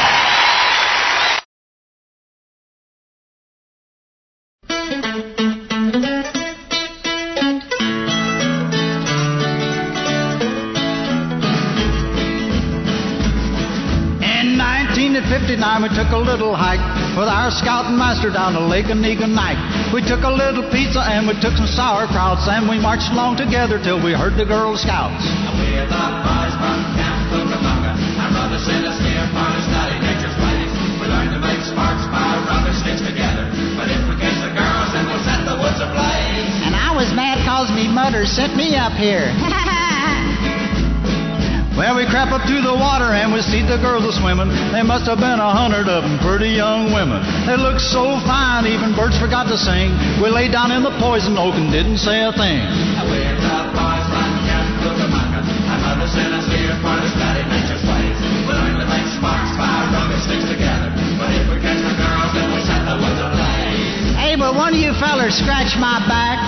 In 1959 we took a little hike with our scoutmaster down to Lake Onigonike. We took a little pizza and we took some sauerkrauts and we marched along together till we heard the Girl Scouts. We're the boys from Camp Cucamonga. Our brother sent us here for to study nature's ways. We learned to make sparks by rubbing sticks together. But if we catch the girls, then we'll set the woods ablaze. And I was mad cause me mother sent me up here. Well, we crept up to the water and we see the girls a-swimming. They must have been 100 of them, pretty young women. They looked so fine, even birds forgot to sing. We lay down in the poison oak and didn't say a thing. We're the boys from Camp Cucamonga. Our mother sent us here for to study nature's ways. We learned to make sparks by rubbing sticks together. But if we catch the girls, then we'll set the woods ablaze. Abel one of you fellers scratch my back?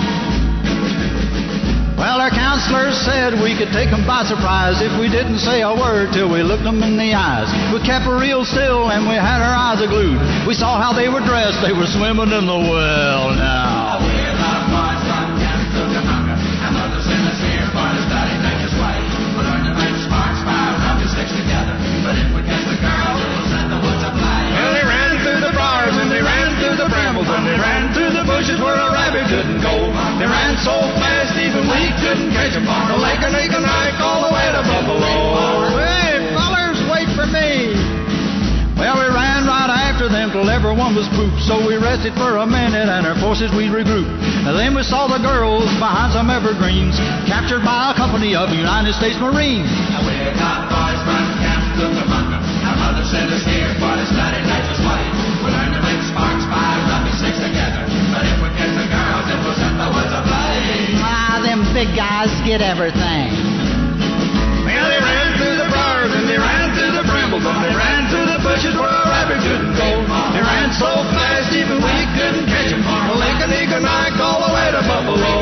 Well, our counselors said we could take them by surprise if we didn't say a word till we looked them in the eyes. We kept real still and we had our eyes glued. We saw how they were dressed. They were swimming in the well now. We're the boys from Cucamonga. Our mother sent us here for to study nature's way. We learn to make sparks by rubbing sticks together. But if we catch the girls, we'll set the woods aflame. Well, they ran through the briars and they ran through the brambles and they ran through the bushes where a rabbit couldn't go. They ran so fast even we couldn't catch them on the lake and all the way to Buffalo. Hey, fellers, wait for me. Well, we ran right after them till everyone was pooped. So we rested for a minute and our forces we regrouped. And then we saw the girls behind some evergreens, captured by a company of United States Marines. We're not boys from Camp Cucamonga. Our mother sent us here for to study nature's way. We learn to make sparks by rubbing sticks together. But if we catch the girls, it will set the woods aflame. Them big guys get everything. Well, they ran through the briars and they ran through the brambles and they ran through the bushes where a rabbit couldn't go. They ran so fast even we couldn't catch them on the lake and all the way to Buffalo.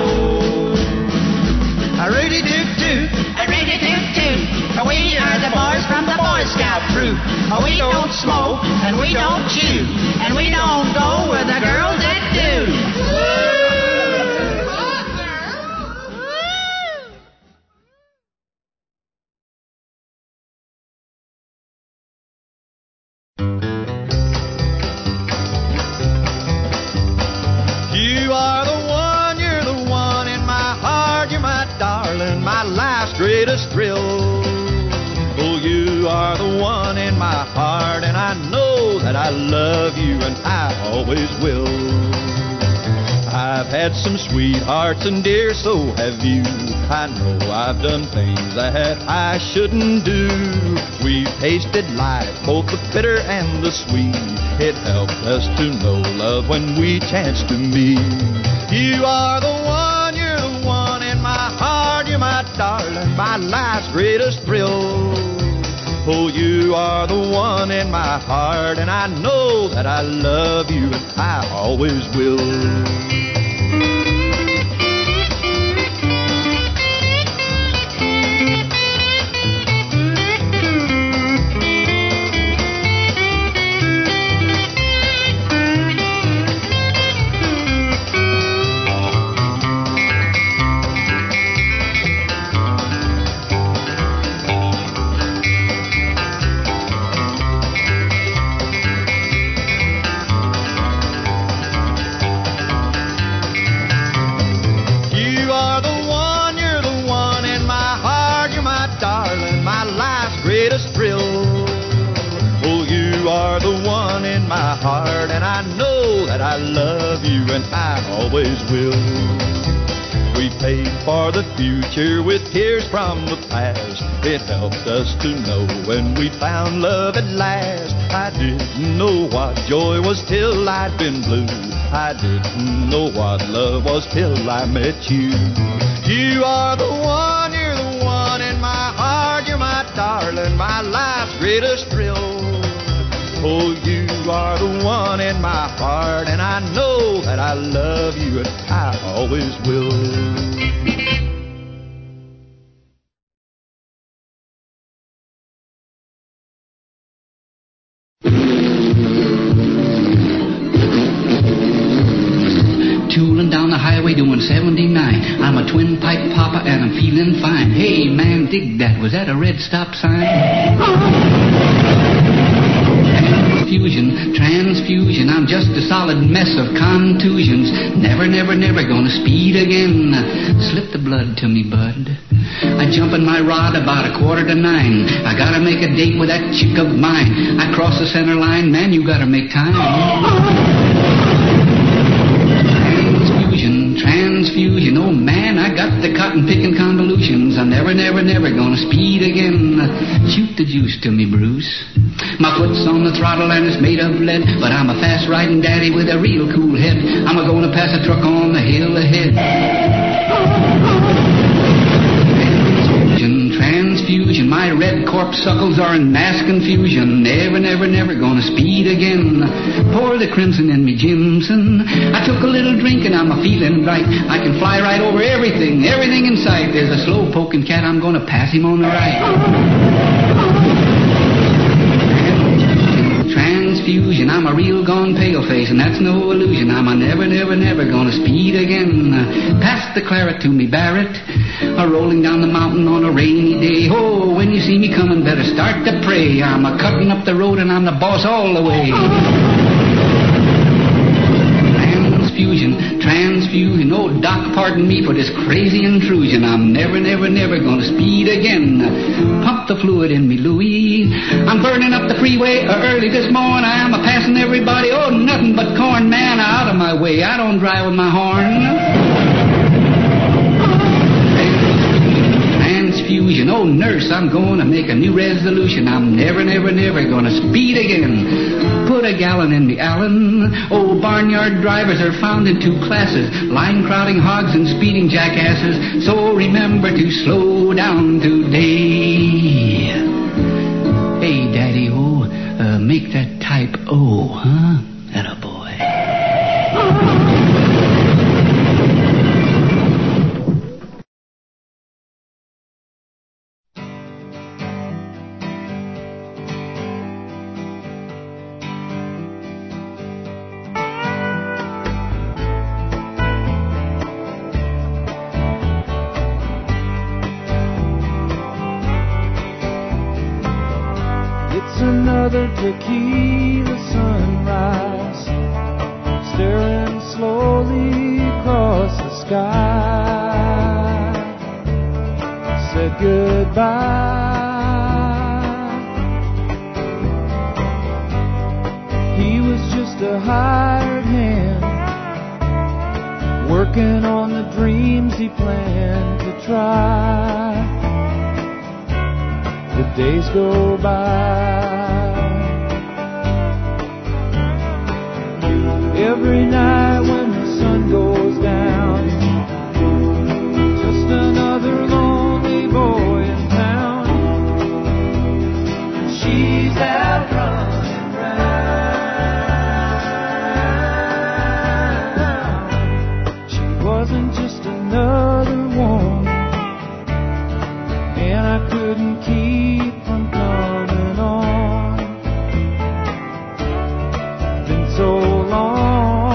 A Rudy toot toot, a Rudy toot toot. We are the boys from the Boy Scout troop. We don't smoke and we don't chew and we don't go where the girls that do. Greatest thrill. Oh, you are the one in my heart, and I know that I love you, and I always will. I've had some sweethearts, and dear, so have you. I know I've done things that I shouldn't do. We've tasted life, both the bitter and the sweet. It helped us to know love when we chanced to meet. You are the one, you're the one in my heart. You're my darling, my life's greatest thrill. Oh, you are the one in my heart, and I know that I love you, and I always will. I love you and I always will. We paid for the future with tears from the past. It helped us to know when we found love at last. I didn't know what joy was till I'd been blue. I didn't know what love was till I met you. You are the one, you're the one in my heart. You're my darling, my life's greatest thrill. Oh, you are the one in my heart, and I know that I love you, and I always will. Tooling down the highway doing 79. I'm a twin pipe papa and I'm feeling fine. Hey, man, dig that. Was that a red stop sign? Transfusion, I'm just a solid mess of contusions. Never, never, never gonna speed again. Slip the blood to me, bud. I jump in my rod about 9:15. I gotta make a date with that chick of mine. I cross the center line, man, you gotta make time. Transfusion, oh man, I got the cotton picking convolutions. I'm never, never, never gonna speed again. Shoot the juice to me, Bruce. My foot's on the throttle and it's made of lead, but I'm a fast riding daddy with a real cool head. I'm a gonna pass a truck on the hill ahead. Transfusion, Transfusion, my red corpuscles are in mass confusion. Never, never, never gonna speed again. Pour the crimson in me, Jimson. I took a little drink and I'm a-feeling bright. I can fly right over everything, everything in sight. There's a slow-poking cat, I'm gonna pass him on the right. Transfusion, I'm a real gone pale-face, and that's no illusion. I'm a never, never, never gonna speed again. Pass the claret to me, Barrett. Rolling down the mountain on a rainy day. Oh, when you see me coming, better start to pray. I'm a-cutting up the road and I'm the boss all the way. Transfusion, oh, Doc, pardon me for this crazy intrusion. I'm never, never, never gonna speed again. Pump the fluid in me, Louis. I'm burning up the freeway early this morning. I'm a-passing everybody, oh, nothing but corn. Man, out of my way, I don't drive with my horn. Transfusion, oh, nurse, I'm gonna make a new resolution. I'm never, never, never gonna speed again. Put a gallon in me, Allen. Oh, barnyard drivers are found in two classes, line crowding hogs and speeding jackasses. So remember to slow down today. Hey, Daddy-O, make that type O, huh? Attaboy. Another tequila sunrise, staring slowly across the sky. Said goodbye. He was just a hired hand, working on the dreams he planned to try. The days go by. Every night when the sun goes down, just another lonely boy in town. She's out running round. She wasn't just another woman, and I couldn't keep from coming on. Been so long.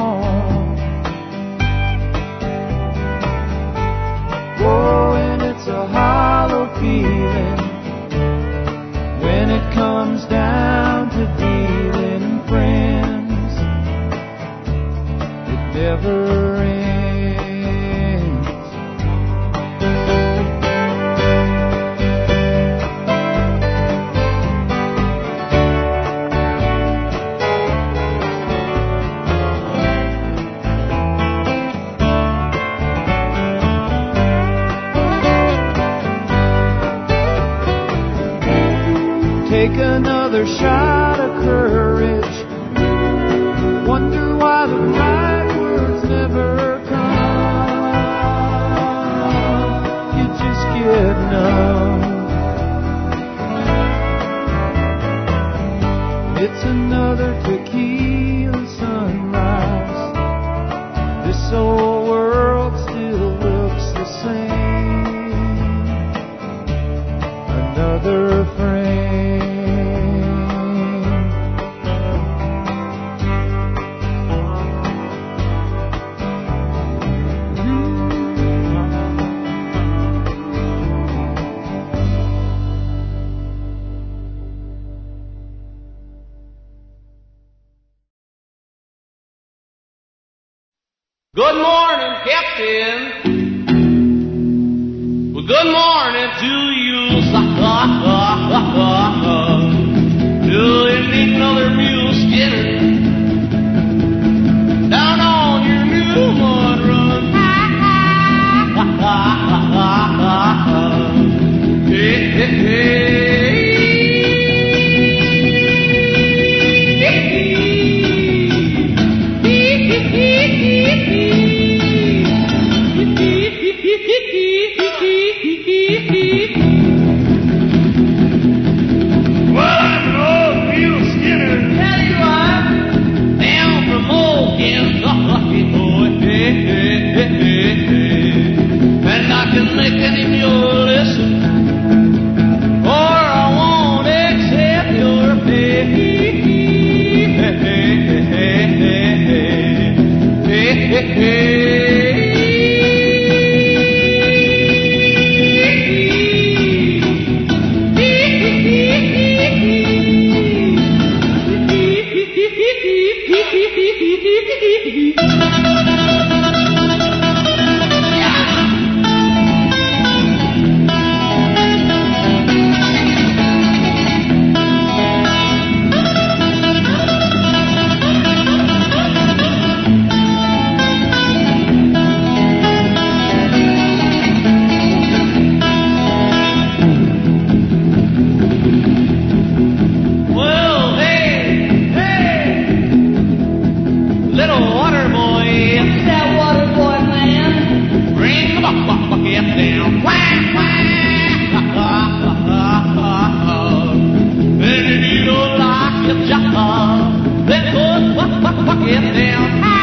Feeling when it comes down to dealing friends, it never ends. Take another shot of courage. Wonder why the right words never come. You just get numb. It's another tequila sunrise. This old world still looks the same. Another frame. Good morning, Captain. Well, good morning to you, sucker. Do you need another mule skinner down on your new mud run? Hey, hey, hey. bucket, that water boy man. Bring the bucket down. Quack, quack. And if you don't like your job, then put bucket down.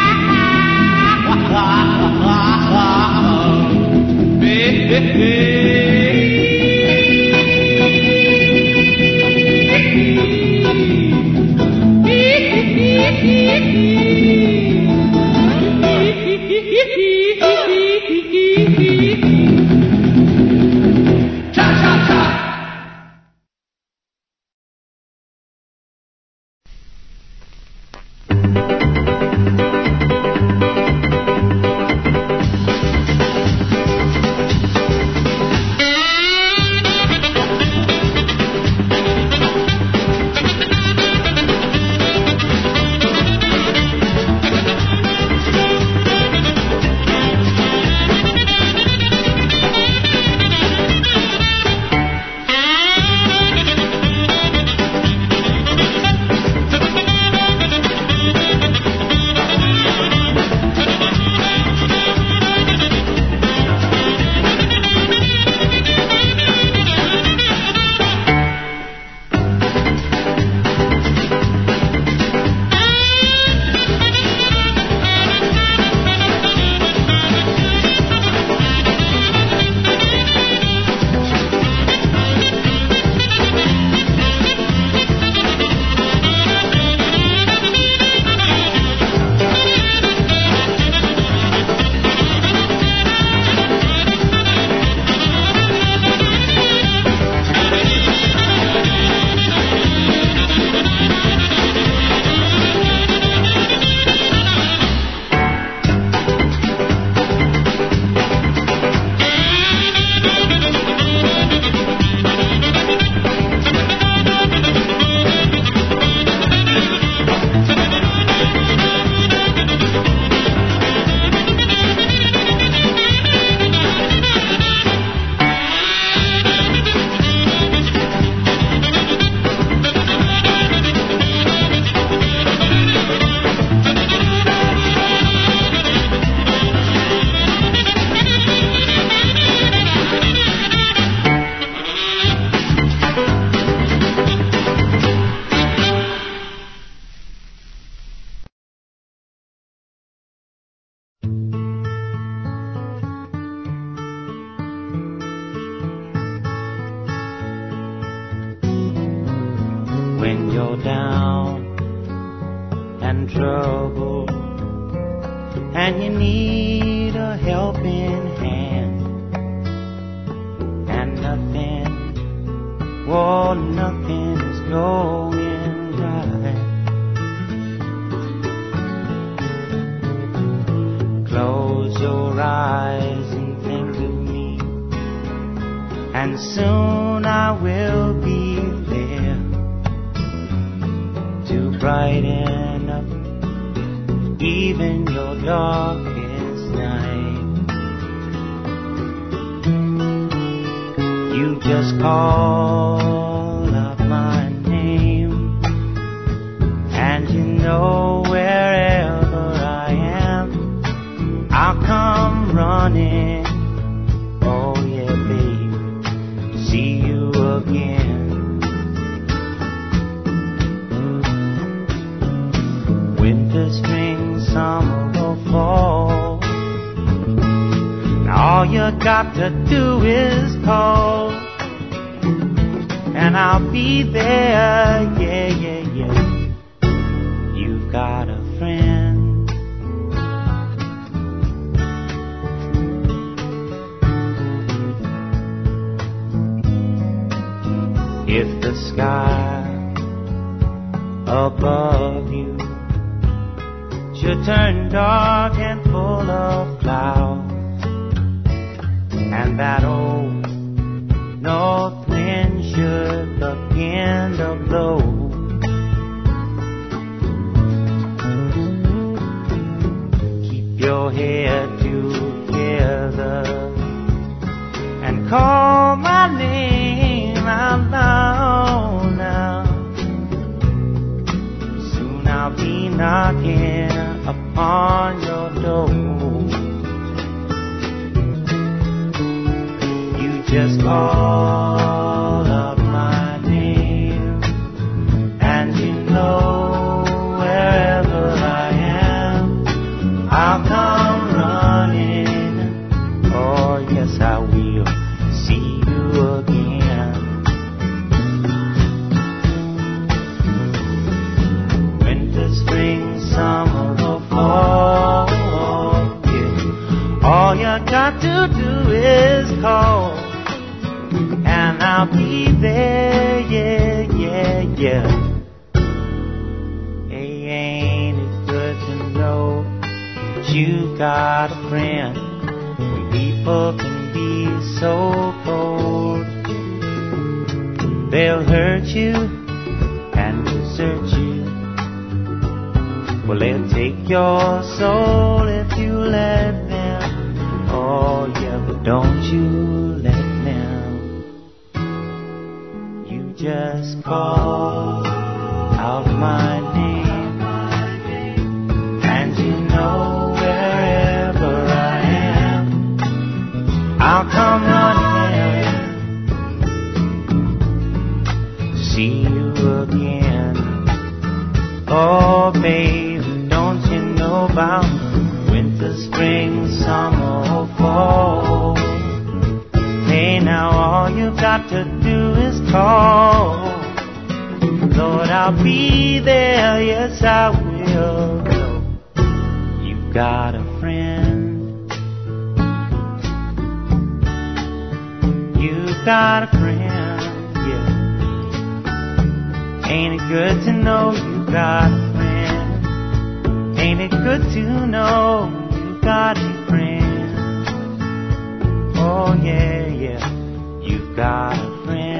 When you're down and troubled and you need a helping hand, and nothing's going right. Close your eyes and think of me, and soon I will be there to brighten up even your darkest night. You just call out my name, and you know wherever I am, I'll come running. Oh yeah, baby, see you again. Winter, spring, summer or fall, all you got to do is call, and I'll be there, yeah, yeah, yeah. You've got a friend. If the sky above you should turn dark and full of clouds, and that old north wind should begin to blow, keep your head together and call my name out loud now. Soon I'll be knocking upon your door. door. You just call up my name, and you know wherever I am, I'll come running. Oh yes, I will see you again. Winter, spring, summer, or fall, yeah. All you got to do is call, and I'll be there, yeah, yeah, yeah. Hey, ain't it good to know that you got a friend? When people can be so cold, they'll hurt you and desert you. Well, they'll take your soul if you let them. Oh, yeah, but don't you let them. You just call out my name, and you know wherever I am, I'll come running to see you again. Oh, baby, don't you know about winter, spring, summer, or fall? Hey, now all you got to do is call. Lord, I'll be there, yes I will. You got a friend. You got a friend, yeah. Ain't it good to know you got a friend? Ain't it good to know you got a friend? Oh yeah, yeah, you got a friend.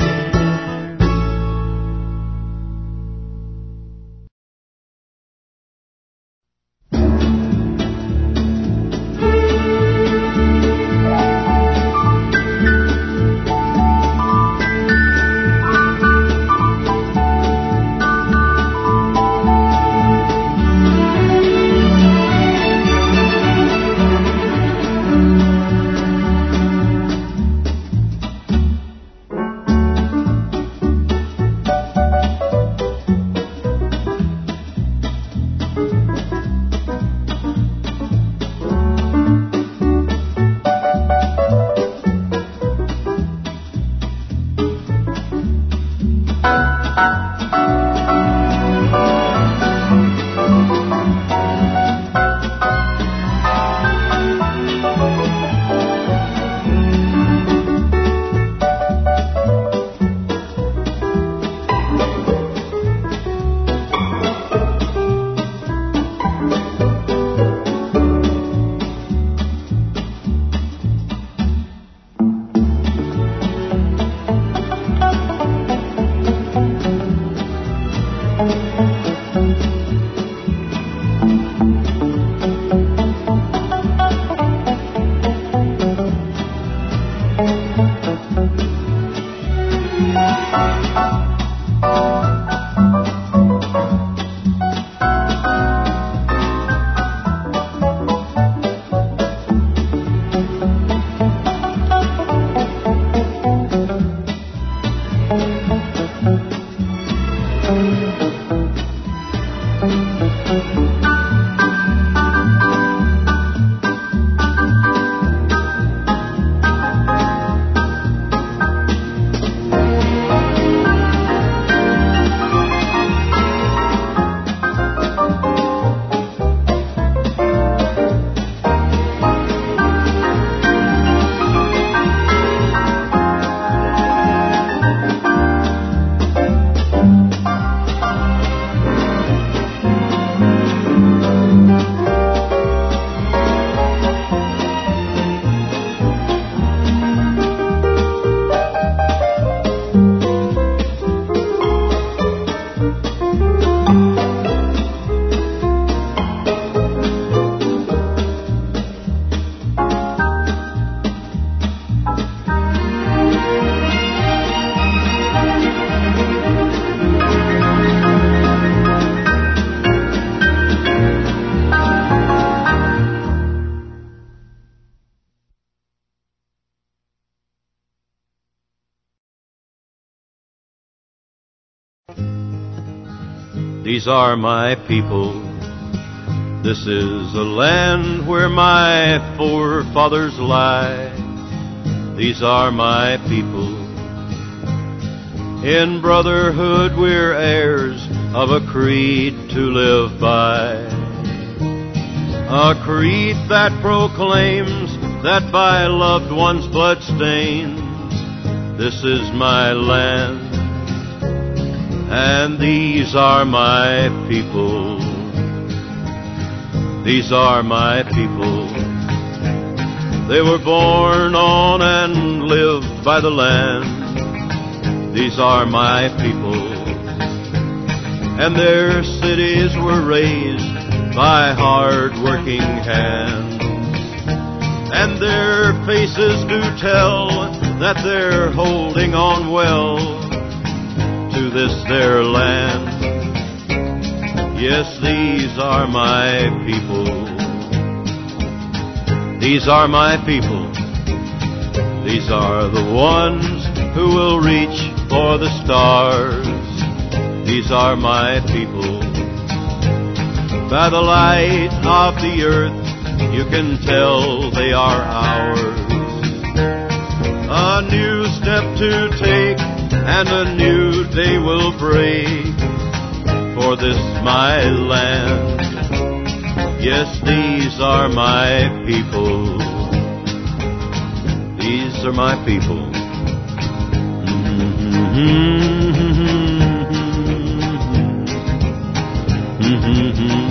These are my people. This is a land where my forefathers lie. These are my people. In brotherhood we're heirs of a creed to live by. A creed that proclaims that by loved ones' blood stains, this is my land, and these are my people. These are my people. They were born on and lived by the land. These are my people. And their cities were raised by hard-working hands. And their faces do tell that they're holding on well to this their land. Yes, these are my people. These are my people. These are the ones who will reach for the stars. These are my people. By the light of the earth, you can tell they are ours. A new step to take, and a new day will break for this my land. Yes, these are my people. These are my people. Mm-hmm.